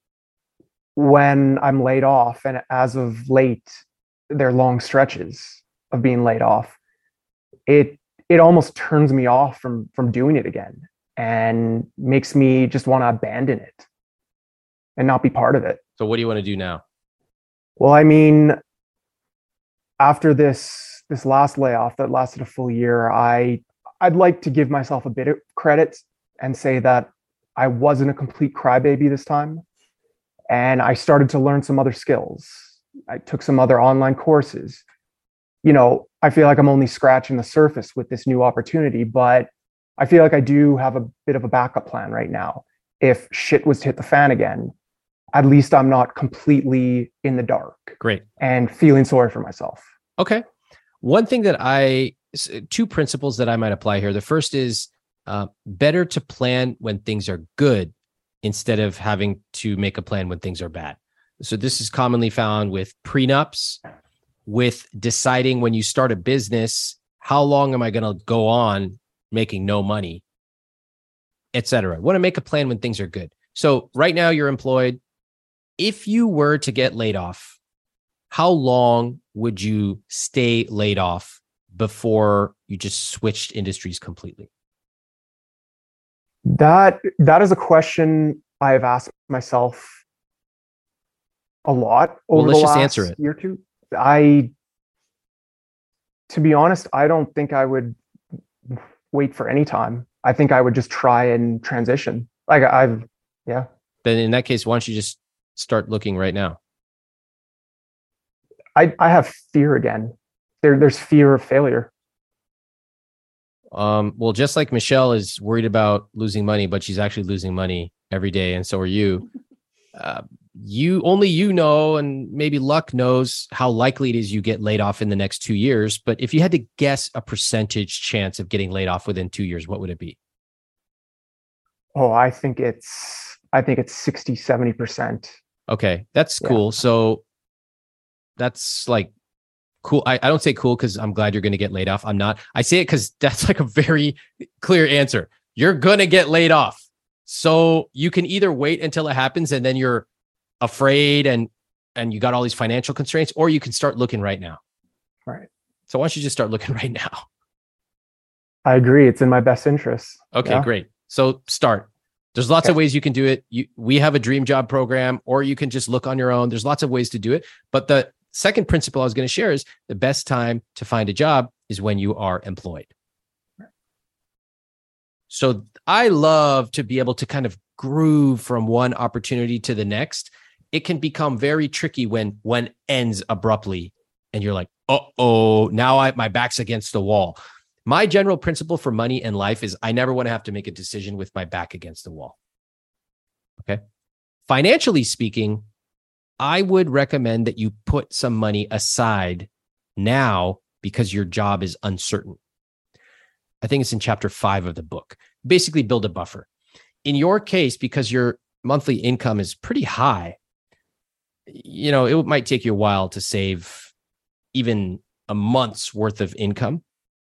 when I'm laid off, and as of late, there are long stretches of being laid off, it it almost turns me off from from doing it again and makes me just want to abandon it and not be part of it. So what do you want to do now? Well, I mean, after this this last layoff that lasted a full year, I I'd like to give myself a bit of credit and say that I wasn't a complete crybaby this time. And I started to learn some other skills. I took some other online courses. You know, I feel like I'm only scratching the surface with this new opportunity, but I feel like I do have a bit of a backup plan right now. If shit was to hit the fan again, at least I'm not completely in the dark. Great. And feeling sorry for myself. Okay. One thing that I, two principles that I might apply here. The first is uh, better to plan when things are good instead of having to make a plan when things are bad. So this is commonly found with prenups, with deciding when you start a business, how long am I going to go on making no money, et cetera. Want to make a plan when things are good. So right now you're employed. If you were to get laid off, how long would you stay laid off before you just switched industries completely? That that is a question I've asked myself a lot over well, let's the just last answer it. year or two. I, to be honest, I don't think I would wait for any time. I think I would just try and transition. Like I've, yeah. Then in that case, why don't you just start looking right now? I, I have fear again. There, there's fear of failure. Um, well, just like Michelle is worried about losing money, but she's actually losing money every day, and so are you. Uh, you only you know, and maybe luck knows how likely it is you get laid off in the next two years. But if you had to guess a percentage chance of getting laid off within two years, what would it be? Oh, I think it's I think it's sixty, seventy percent. Okay, that's cool. Yeah. So that's like cool. I, I don't say cool because I'm glad you're going to get laid off. I'm not. I say it because that's like a very clear answer. You're going to get laid off. So you can either wait until it happens and then you're afraid and and you got all these financial constraints, or you can start looking right now. Right. So why don't you just start looking right now? I agree. It's in my best interest. Okay, yeah. Great. So start. There's lots okay. of ways you can do it. You, we have a dream job program, or you can just look on your own. There's lots of ways to do it. But the second principle I was going to share is the best time to find a job is when you are employed. So I love to be able to kind of groove from one opportunity to the next. It can become very tricky when one ends abruptly and you're like, uh-oh, now I, my back's against the wall. My general principle for money and life is I never want to have to make a decision with my back against the wall. Okay. Financially speaking, I would recommend that you put some money aside now because your job is uncertain. I think it's in chapter five of the book. Basically, build a buffer. In your case, because your monthly income is pretty high, you know, it might take you a while to save even a month's worth of income.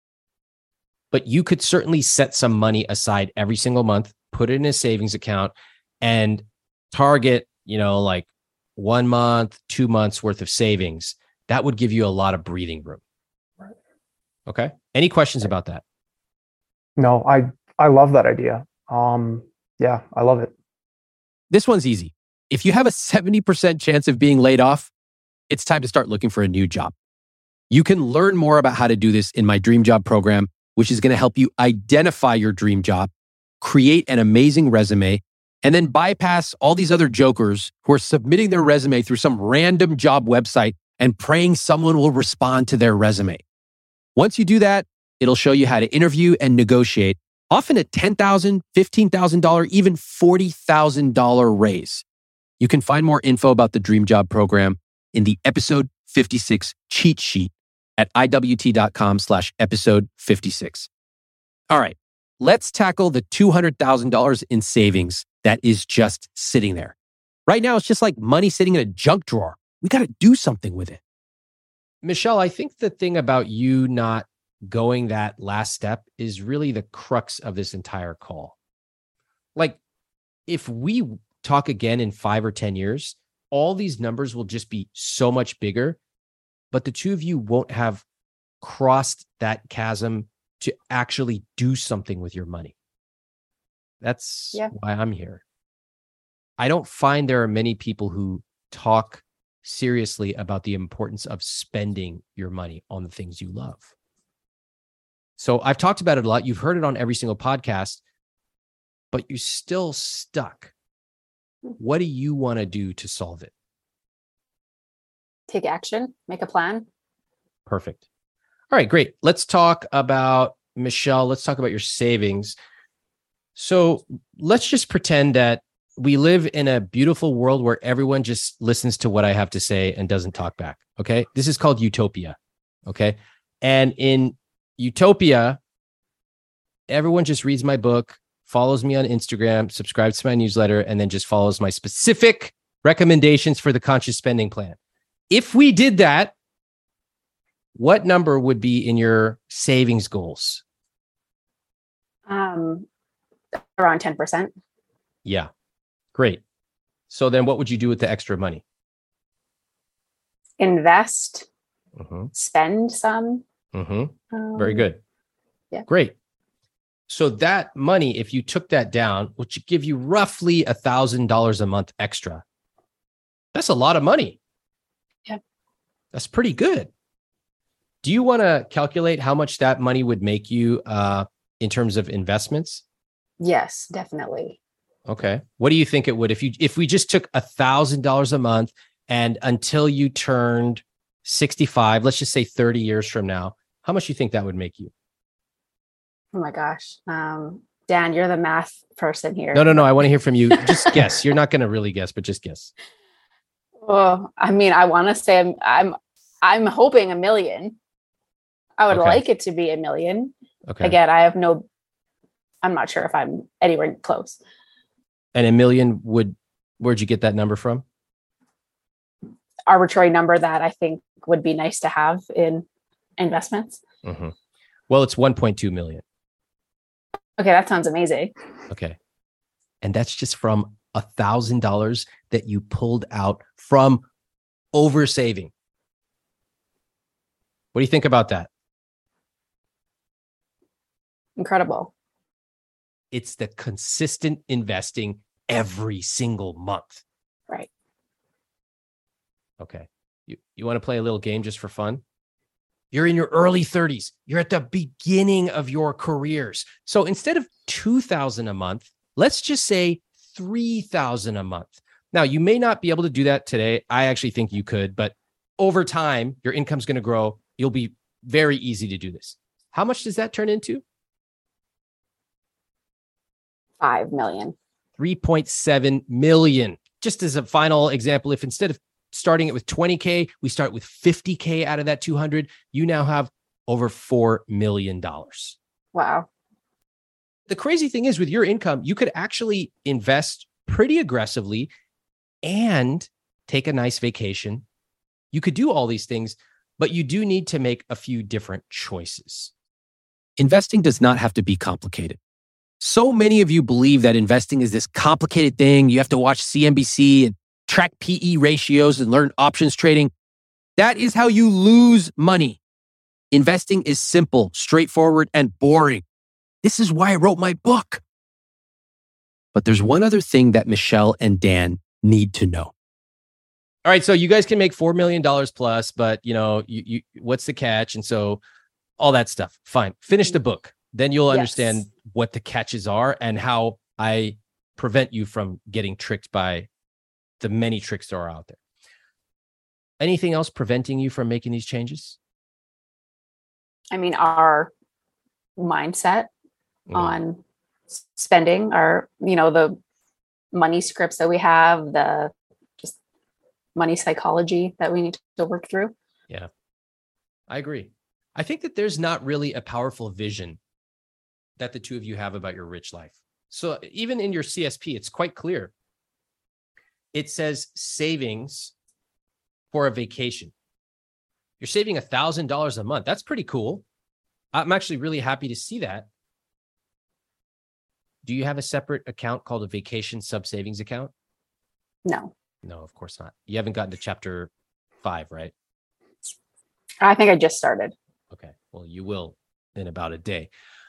But you could certainly set some money aside every single month, put it in a savings account, and target, you know, like one month, two months worth of savings. That would give you a lot of breathing room. Right. Okay. Any questions about that? No, I, I love that idea. Um, yeah, I love it. This one's easy. If you have a seventy percent chance of being laid off, it's time to start looking for a new job. You can learn more about how to do this in my Dream Job program, which is going to help you identify your dream job, create an amazing resume, and then bypass all these other jokers who are submitting their resume through some random job website and praying someone will respond to their resume. Once you do that, it'll show you how to interview and negotiate, often a ten thousand dollars, fifteen thousand dollars, even forty thousand dollars raise. You can find more info about the Dream Job program in the episode fifty-six cheat sheet at iwt.com slash episode 56. All right, let's tackle the two hundred thousand dollars in savings that is just sitting there. Right now, it's just like money sitting in a junk drawer. We got to do something with it. Michelle, I think the thing about you not going that last step is really the crux of this entire call. Like, if we talk again in five or ten years, all these numbers will just be so much bigger, but the two of you won't have crossed that chasm to actually do something with your money. That's yeah. why I'm here. I don't find there are many people who talk seriously about the importance of spending your money on the things you love. So I've talked about it a lot. You've heard it on every single podcast, but you're still stuck. What do you want to do to solve it? Take action, make a plan. Perfect. All right, great. Let's talk about, Michelle, let's talk about your savings. So let's just pretend that we live in a beautiful world where everyone just listens to what I have to say and doesn't talk back. Okay. This is called utopia. Okay. And in utopia, everyone just reads my book, follows me on Instagram, subscribes to my newsletter, and then just follows my specific recommendations for the conscious spending plan. If we did that, what number would be in your savings goals? Um, around ten percent. Yeah. Great. So then what would you do with the extra money? Invest, Mm-hmm. spend some. Mm-hmm. Um, Very good. Yeah. Great. So that money, if you took that down, which would give you roughly a thousand dollars a month extra, that's a lot of money. Yeah. That's pretty good. Do you want to calculate how much that money would make you uh, in terms of investments? Yes, definitely. Okay. What do you think it would if you if we just took a thousand dollars a month and until you turned sixty-five, let's just say thirty years from now, how much do you think that would make you? Oh my gosh. Um, Dan, you're the math person here. No, no, no. I want to hear from you. Just guess. You're not going to really guess, but just guess. Well, I mean, I want to say I'm, I'm, I'm hoping a million. I would Okay. like it to be a million. Okay. Again, I have no, I'm not sure if I'm anywhere close. And a million would, where'd you get that number from? Arbitrary number that I think would be nice to have in investments. Mm-hmm. Well, it's one point two million. Okay, that sounds amazing. Okay. And that's just from a thousand dollars that you pulled out from over saving. What do you think about that? Incredible. It's the consistent investing every single month. Right. Okay. You, you want to play a little game just for fun? You're in your early thirties. You're at the beginning of your careers. So instead of two thousand a month, let's just say three thousand a month. Now, you may not be able to do that today. I actually think you could, but over time, your income's going to grow. You'll be very easy to do this. How much does that turn into? Five million. three point seven million. Just as a final example, if instead of starting it with twenty K, we start with fifty K out of that two hundred, you now have over four million dollars. Wow. The crazy thing is with your income, you could actually invest pretty aggressively and take a nice vacation. You could do all these things, but you do need to make a few different choices. Investing does not have to be complicated. So many of you believe that investing is this complicated thing. You have to watch C N B C and track P E ratios and learn options trading. That is how you lose money. Investing is simple, straightforward, and boring. This is why I wrote my book. But there's one other thing that Michelle and Dan need to know. All right, so you guys can make four million dollars plus, but you know, you, you, what's the catch? And so all that stuff, fine. Finish the book. Then you'll Yes. understand what the catches are and how I prevent you from getting tricked by the many tricks that are out there. Anything else preventing you from making these changes? I mean, our mindset Mm. on spending, our, you know, the money scripts that we have, the just money psychology that we need to work through. Yeah, I agree. I think that there's not really a powerful vision that the two of you have about your rich life. So even in your C S P, it's quite clear. It says savings for a vacation. You're saving one thousand dollars a month. That's pretty cool. I'm actually really happy to see that. Do you have a separate account called a vacation sub-savings account? No, No, of course not. You haven't gotten to chapter five, right? I think I just started. Okay. Well, you will in about a day.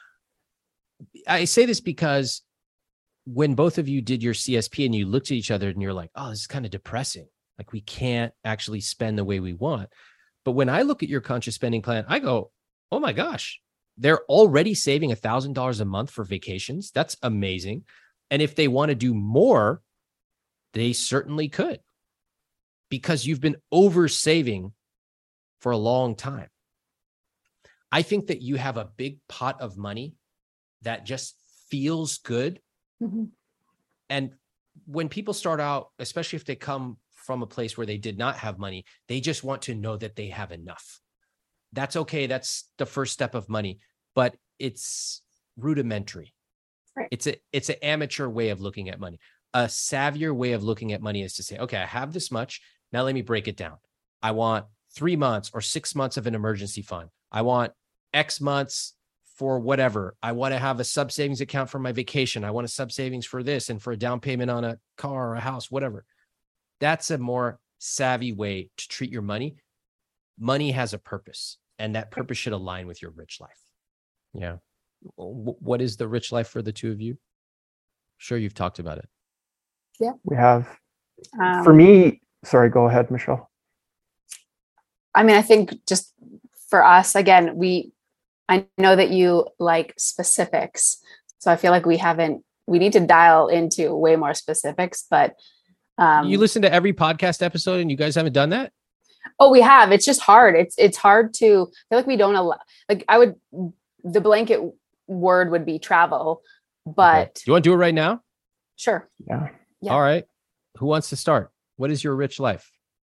I say this because when both of you did your C S P and you looked at each other and you're like, oh, this is kind of depressing. Like we can't actually spend the way we want. But when I look at your conscious spending plan, I go, oh my gosh, they're already saving one thousand dollars a month for vacations. That's amazing. And if they want to do more, they certainly could, because you've been over saving for a long time. I think that you have a big pot of money that just feels good. Mm-hmm. And when people start out, especially if they come from a place where they did not have money, they just want to know that they have enough. That's okay. That's the first step of money, but it's rudimentary. Right. It's a, it's an amateur way of looking at money. A savvier way of looking at money is to say, okay, I have this much. Now let me break it down. I want three months or six months of an emergency fund. I want X months for whatever. I want to have a sub savings account for my vacation. I want a sub savings for this and for a down payment on a car or a house, whatever. That's a more savvy way to treat your money. Money has a purpose, and that purpose should align with your rich life. Yeah. What is the rich life for the two of you? Sure, you've talked about it. Yeah, we have. Um, For me, sorry, go ahead, Michelle. I mean, I think just for us, again, we, I know that you like specifics. So I feel like we haven't, we need to dial into way more specifics, but. Um, you listen to every podcast episode and you guys haven't done that? Oh, we have. It's just hard. It's, it's hard to I feel like we don't allow, like I would, the blanket word would be travel, but. Okay. You want to do it right now? Sure. Yeah. Yeah. All right. Who wants to start? What is your rich life?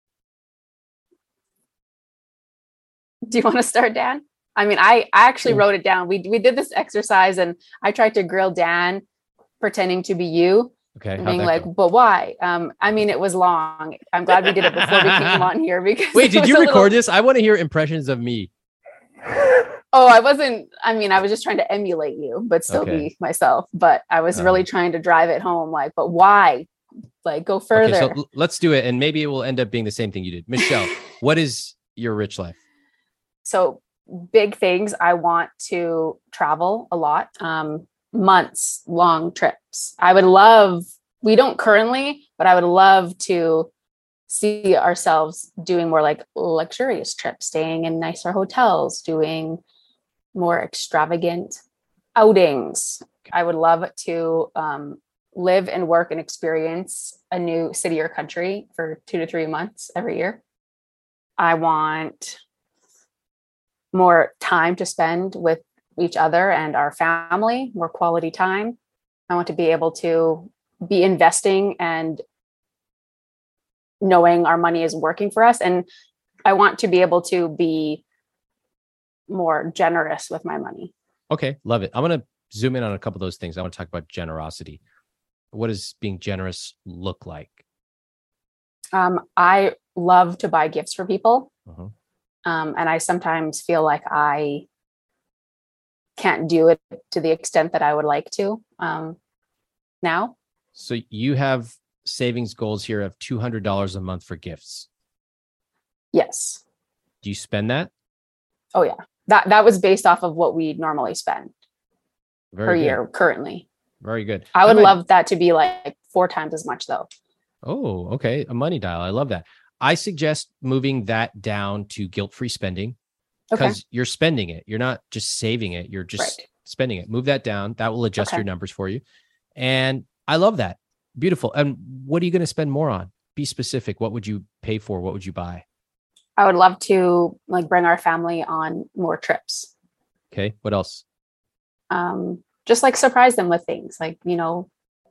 Do you want to start, Dan? I mean, I, I actually wrote it down. We we did this exercise and I tried to grill Dan pretending to be you. Okay. Being like, go? But why? Um, I mean, it was long. I'm glad we did it before we came on here because wait, did you record little... this? I want to hear impressions of me. Oh, I wasn't, I mean, I was just trying to emulate you, but still okay. be myself. But I was um, really trying to drive it home. Like, but why? Like, go further. Okay, so let's do it. And maybe it will end up being the same thing you did. Michelle, what is your rich life? So big things. I want to travel a lot, um, months long trips. I would love, we don't currently, but I would love to see ourselves doing more like luxurious trips, staying in nicer hotels, doing more extravagant outings. I would love to um, live and work and experience a new city or country for two to three months every year. I want more time to spend with each other and our family, more quality time. I want to be able to be investing and knowing our money is working for us. And I want to be able to be more generous with my money. Okay. Love it. I'm going to zoom in on a couple of those things. I want to talk about generosity. What does being generous look like? Um, I love to buy gifts for people. Uh-huh. Um, and I sometimes feel like I can't do it to the extent that I would like to um, now. So you have savings goals here of two hundred dollars a month for gifts. Yes. Do you spend that? Oh yeah. That, that was based off of what we normally spend Very per good. year currently. Very good. I would I might... love that to be like four times as much though. Oh, okay. A money dial. I love that. I suggest moving that down to guilt-free spending because okay. you're spending it. You're not just saving it. You're just right. spending it. Move that down. That will adjust okay. your numbers for you. And I love that. Beautiful. And what are you going to spend more on? Be specific. What would you pay for? What would you buy? I would love to like bring our family on more trips. Okay. What else? Um, just like surprise them with things like, you know,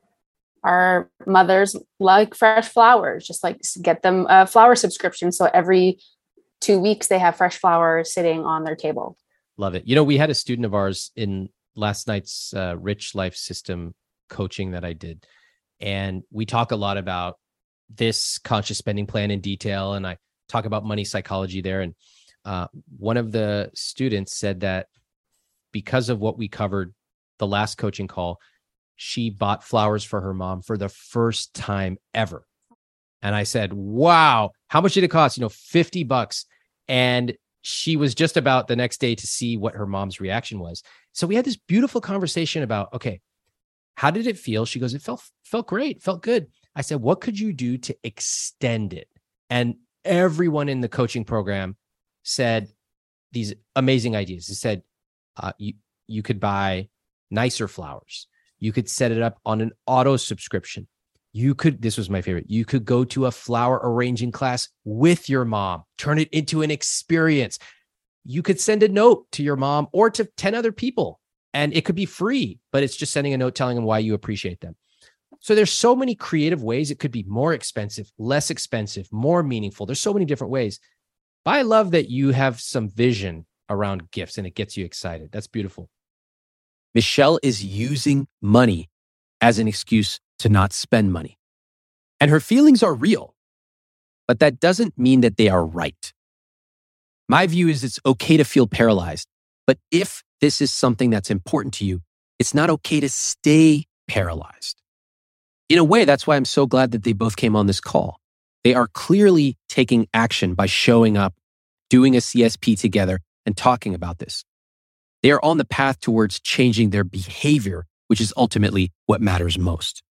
our mothers like fresh flowers, just like get them a flower subscription. So every two weeks they have fresh flowers sitting on their table. Love it. You know, we had a student of ours in last night's uh, Rich Life System coaching that I did. And we talk a lot about this conscious spending plan in detail. And I talk about money psychology there. And uh, one of the students said that because of what we covered the last coaching call, she bought flowers for her mom for the first time ever. And I said, wow, how much did it cost? You know, fifty bucks. And she was just about the next day to see what her mom's reaction was. So we had this beautiful conversation about, okay, how did it feel? She goes, it felt, felt great, felt good. I said, what could you do to extend it? And everyone in the coaching program said these amazing ideas. It said, uh, you, you could buy nicer flowers. You could set it up on an auto subscription. You could, this was my favorite. You could go to a flower arranging class with your mom, turn it into an experience. You could send a note to your mom or to ten other people, and it could be free, but it's just sending a note telling them why you appreciate them. So there's so many creative ways. It could be more expensive, less expensive, more meaningful. There's so many different ways. But I love that you have some vision around gifts and it gets you excited. That's beautiful. Michelle is using money as an excuse to not spend money. And her feelings are real, but that doesn't mean that they are right. My view is it's okay to feel paralyzed, But if this is something that's important to you, it's not okay to stay paralyzed. In a way, that's why I'm so glad that they both came on this call. They are clearly taking action by showing up, doing a C S P together, and talking about this. They are on the path towards changing their behavior, which is ultimately what matters most.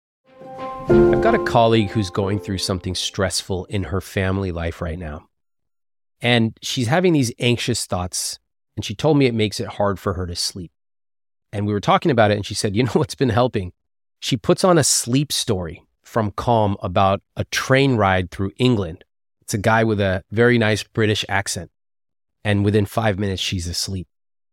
I've got a colleague who's going through something stressful in her family life right now. And she's having these anxious thoughts. And she told me it makes it hard for her to sleep. And we were talking about it. And she said, you know what's been helping? She puts on a sleep story from Calm about a train ride through England. It's a guy with a very nice British accent. And within five minutes, she's asleep.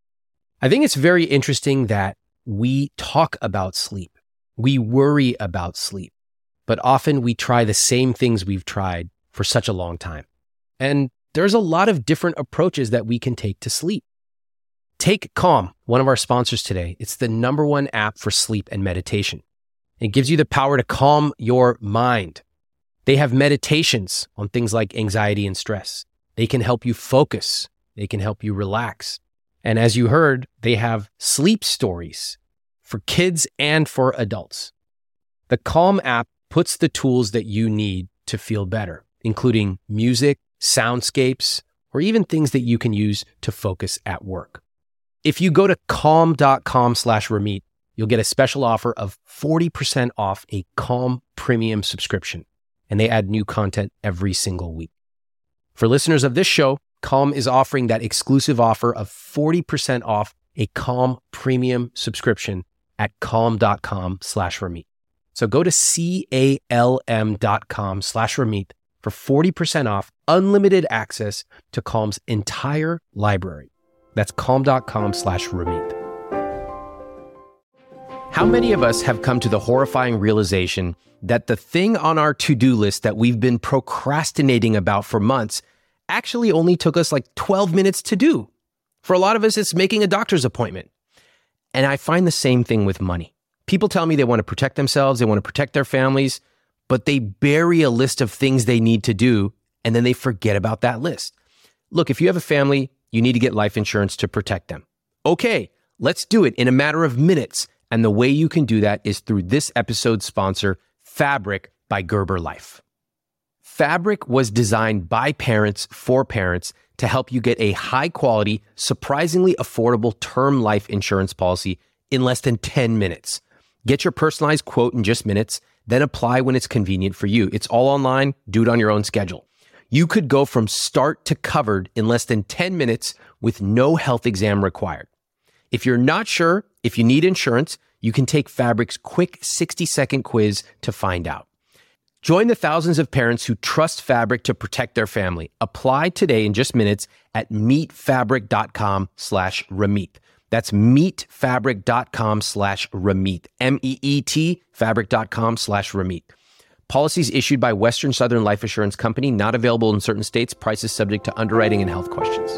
I think it's very interesting that we talk about sleep. We worry about sleep. But often we try the same things we've tried for such a long time. And there's a lot of different approaches that we can take to sleep. Take Calm, one of our sponsors today. It's the number one app for sleep and meditation. It gives you the power to calm your mind. They have meditations on things like anxiety and stress. They can help you focus. They can help you relax. And as you heard, they have sleep stories for kids and for adults. The Calm app puts the tools that you need to feel better, including music, soundscapes, or even things that you can use to focus at work. If you go to calm.com slash Ramit, you'll get a special offer of forty percent off a Calm premium subscription, and they add new content every single week. For listeners of this show, Calm is offering that exclusive offer of forty percent off a Calm premium subscription at calm.com slash Ramit. So go to C-A-L-M dot com slash Ramit for forty percent off unlimited access to Calm's entire library. That's calm.com slash Ramit. How many of us have come to the horrifying realization that the thing on our to-do list that we've been procrastinating about for months actually only took us like twelve minutes to do? For a lot of us, it's making a doctor's appointment. And I find the same thing with money. People tell me they want to protect themselves, they want to protect their families, but they bury a list of things they need to do, and then they forget about that list. Look, if you have a family, you need to get life insurance to protect them. Okay, let's do it in a matter of minutes. And the way you can do that is through this episode's sponsor, Fabric by Gerber Life. Fabric was designed by parents for parents to help you get a high-quality, surprisingly affordable term life insurance policy in less than ten minutes. Get your personalized quote in just minutes, then apply when it's convenient for you. It's all online. Do it on your own schedule. You could go from start to covered in less than ten minutes with no health exam required. If you're not sure if you need insurance, you can take Fabric's quick sixty-second quiz to find out. Join the thousands of parents who trust Fabric to protect their family. Apply today in just minutes at meetfabric.com slash Ramit. That's meetfabric.com slash Ramit. M E E T, fabric.com slash Ramit. Policies issued by Western Southern Life Assurance Company, not available in certain states. Prices subject to underwriting and health questions.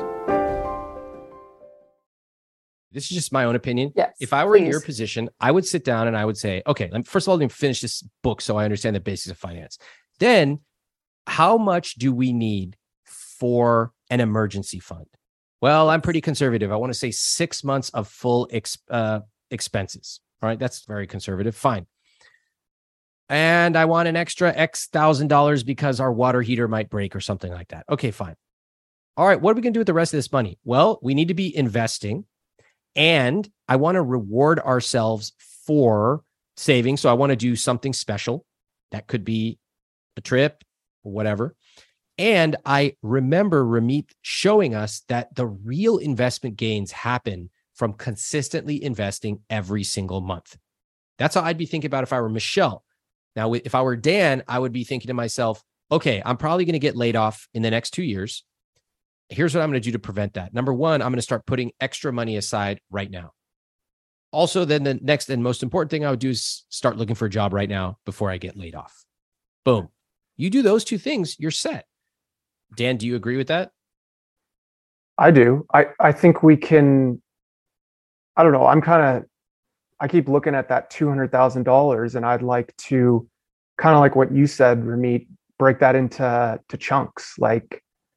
This is just my own opinion. Yes, if I were in please. your position, I would sit down and I would say, okay, let me, first of all, let me finish this book so I understand the basics of finance. Then, how much do we need for an emergency fund? Well, I'm pretty conservative. I want to say six months of full ex, uh, expenses. All right, that's very conservative. Fine. And I want an extra X thousand dollars because our water heater might break or something like that. Okay, fine. All right, what are we going to do with the rest of this money? Well, we need to be investing. And I want to reward ourselves for saving. So I want to do something special. That could be a trip or whatever. And I remember Ramit showing us that the real investment gains happen from consistently investing every single month. That's how I'd be thinking about if I were Michelle. Now, if I were Dan, I would be thinking to myself, okay, I'm probably going to get laid off in the next two years. Here's what I'm going to do to prevent that. Number one, I'm going to start putting extra money aside right now. Also, then the next and most important thing I would do is start looking for a job right now before I get laid off. Boom. You do those two things, you're set. Dan, do you agree with that? I do. I, I think we can, I don't know, I'm kind of, I keep looking at that two hundred thousand dollars and I'd like to, kind of like what you said, Ramit, break that into to chunks. Like,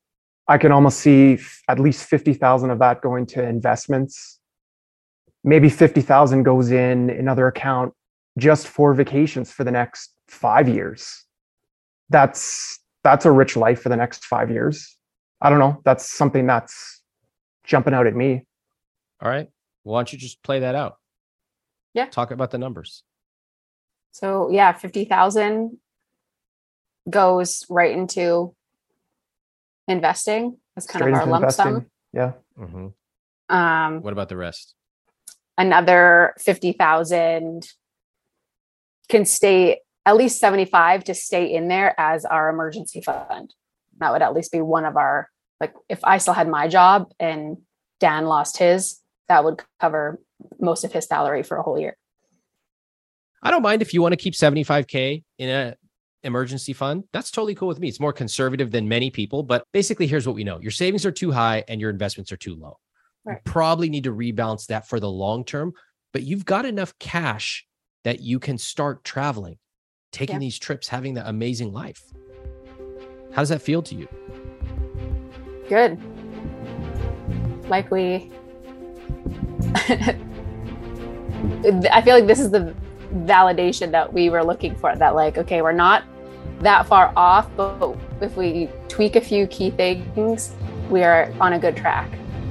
I can almost see f- at least fifty thousand of that going to investments. Maybe fifty thousand goes in another account just for vacations for the next five years. That's that's a rich life for the next five years. I don't know. That's something that's jumping out at me. All right. Why don't you just play that out? Yeah. Talk about the numbers. So yeah, fifty thousand goes right into investing. That's kind Straight of our into lump investing. sum. Yeah. Mm-hmm. Um, What about the rest? Another fifty thousand can stay, at least seventy-five to stay in there as our emergency fund. That would at least be one of our, like if I still had my job and Dan lost his, that would cover most of his salary for a whole year. I don't mind if you want to keep seventy-five K in a emergency fund. That's totally cool with me. It's more conservative than many people, but basically here's what we know. Your savings are too high and your investments are too low. Right. You probably need to rebalance that for the long term, but you've got enough cash that you can start traveling, taking Yeah. these trips, having that amazing life. How does that feel to you? Good. Like we, I feel like this is the validation that we were looking for, that like, okay, we're not that far off, but if we tweak a few key things, we are on a good track.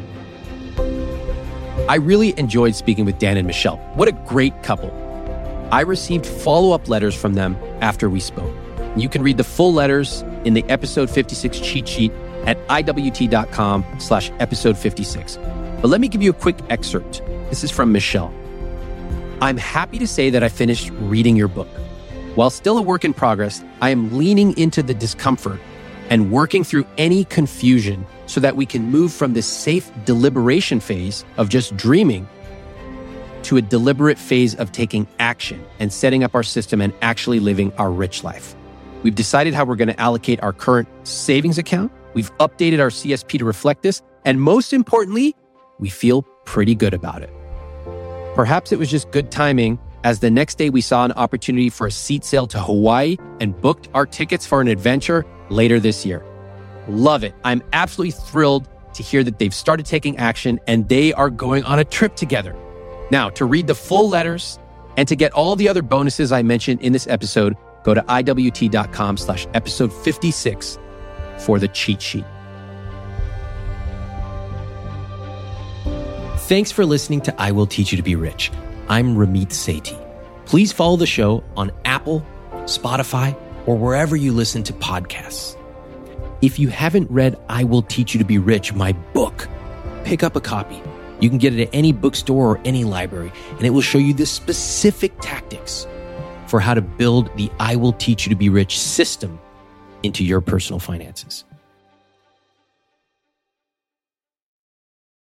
I really enjoyed speaking with Dan and Michelle. What a great couple. I received follow-up letters from them after we spoke. You can read the full letters in the episode fifty-six cheat sheet at iwt.com slash episode 56. But let me give you a quick excerpt. This is from Michelle. I'm happy to say that I finished reading your book. While still a work in progress, I am leaning into the discomfort and working through any confusion so that we can move from this safe deliberation phase of just dreaming to a deliberate phase of taking action and setting up our system and actually living our rich life. We've decided how we're going to allocate our current savings account. We've updated our C S P to reflect this. And most importantly, we feel pretty good about it. Perhaps it was just good timing, as the next day we saw an opportunity for a seat sale to Hawaii and booked our tickets for an adventure later this year. Love it. I'm absolutely thrilled to hear that they've started taking action and they are going on a trip together. Now, to read the full letters and to get all the other bonuses I mentioned in this episode, go to iwt.com slash episode 56 for the cheat sheet. Thanks for listening to I Will Teach You to Be Rich. I'm Ramit Sethi. Please follow the show on Apple, Spotify, or wherever you listen to podcasts. If you haven't read I Will Teach You to Be Rich, my book, pick up a copy. You can get it at any bookstore or any library, and it will show you the specific tactics for how to build the I Will Teach You to Be Rich system into your personal finances.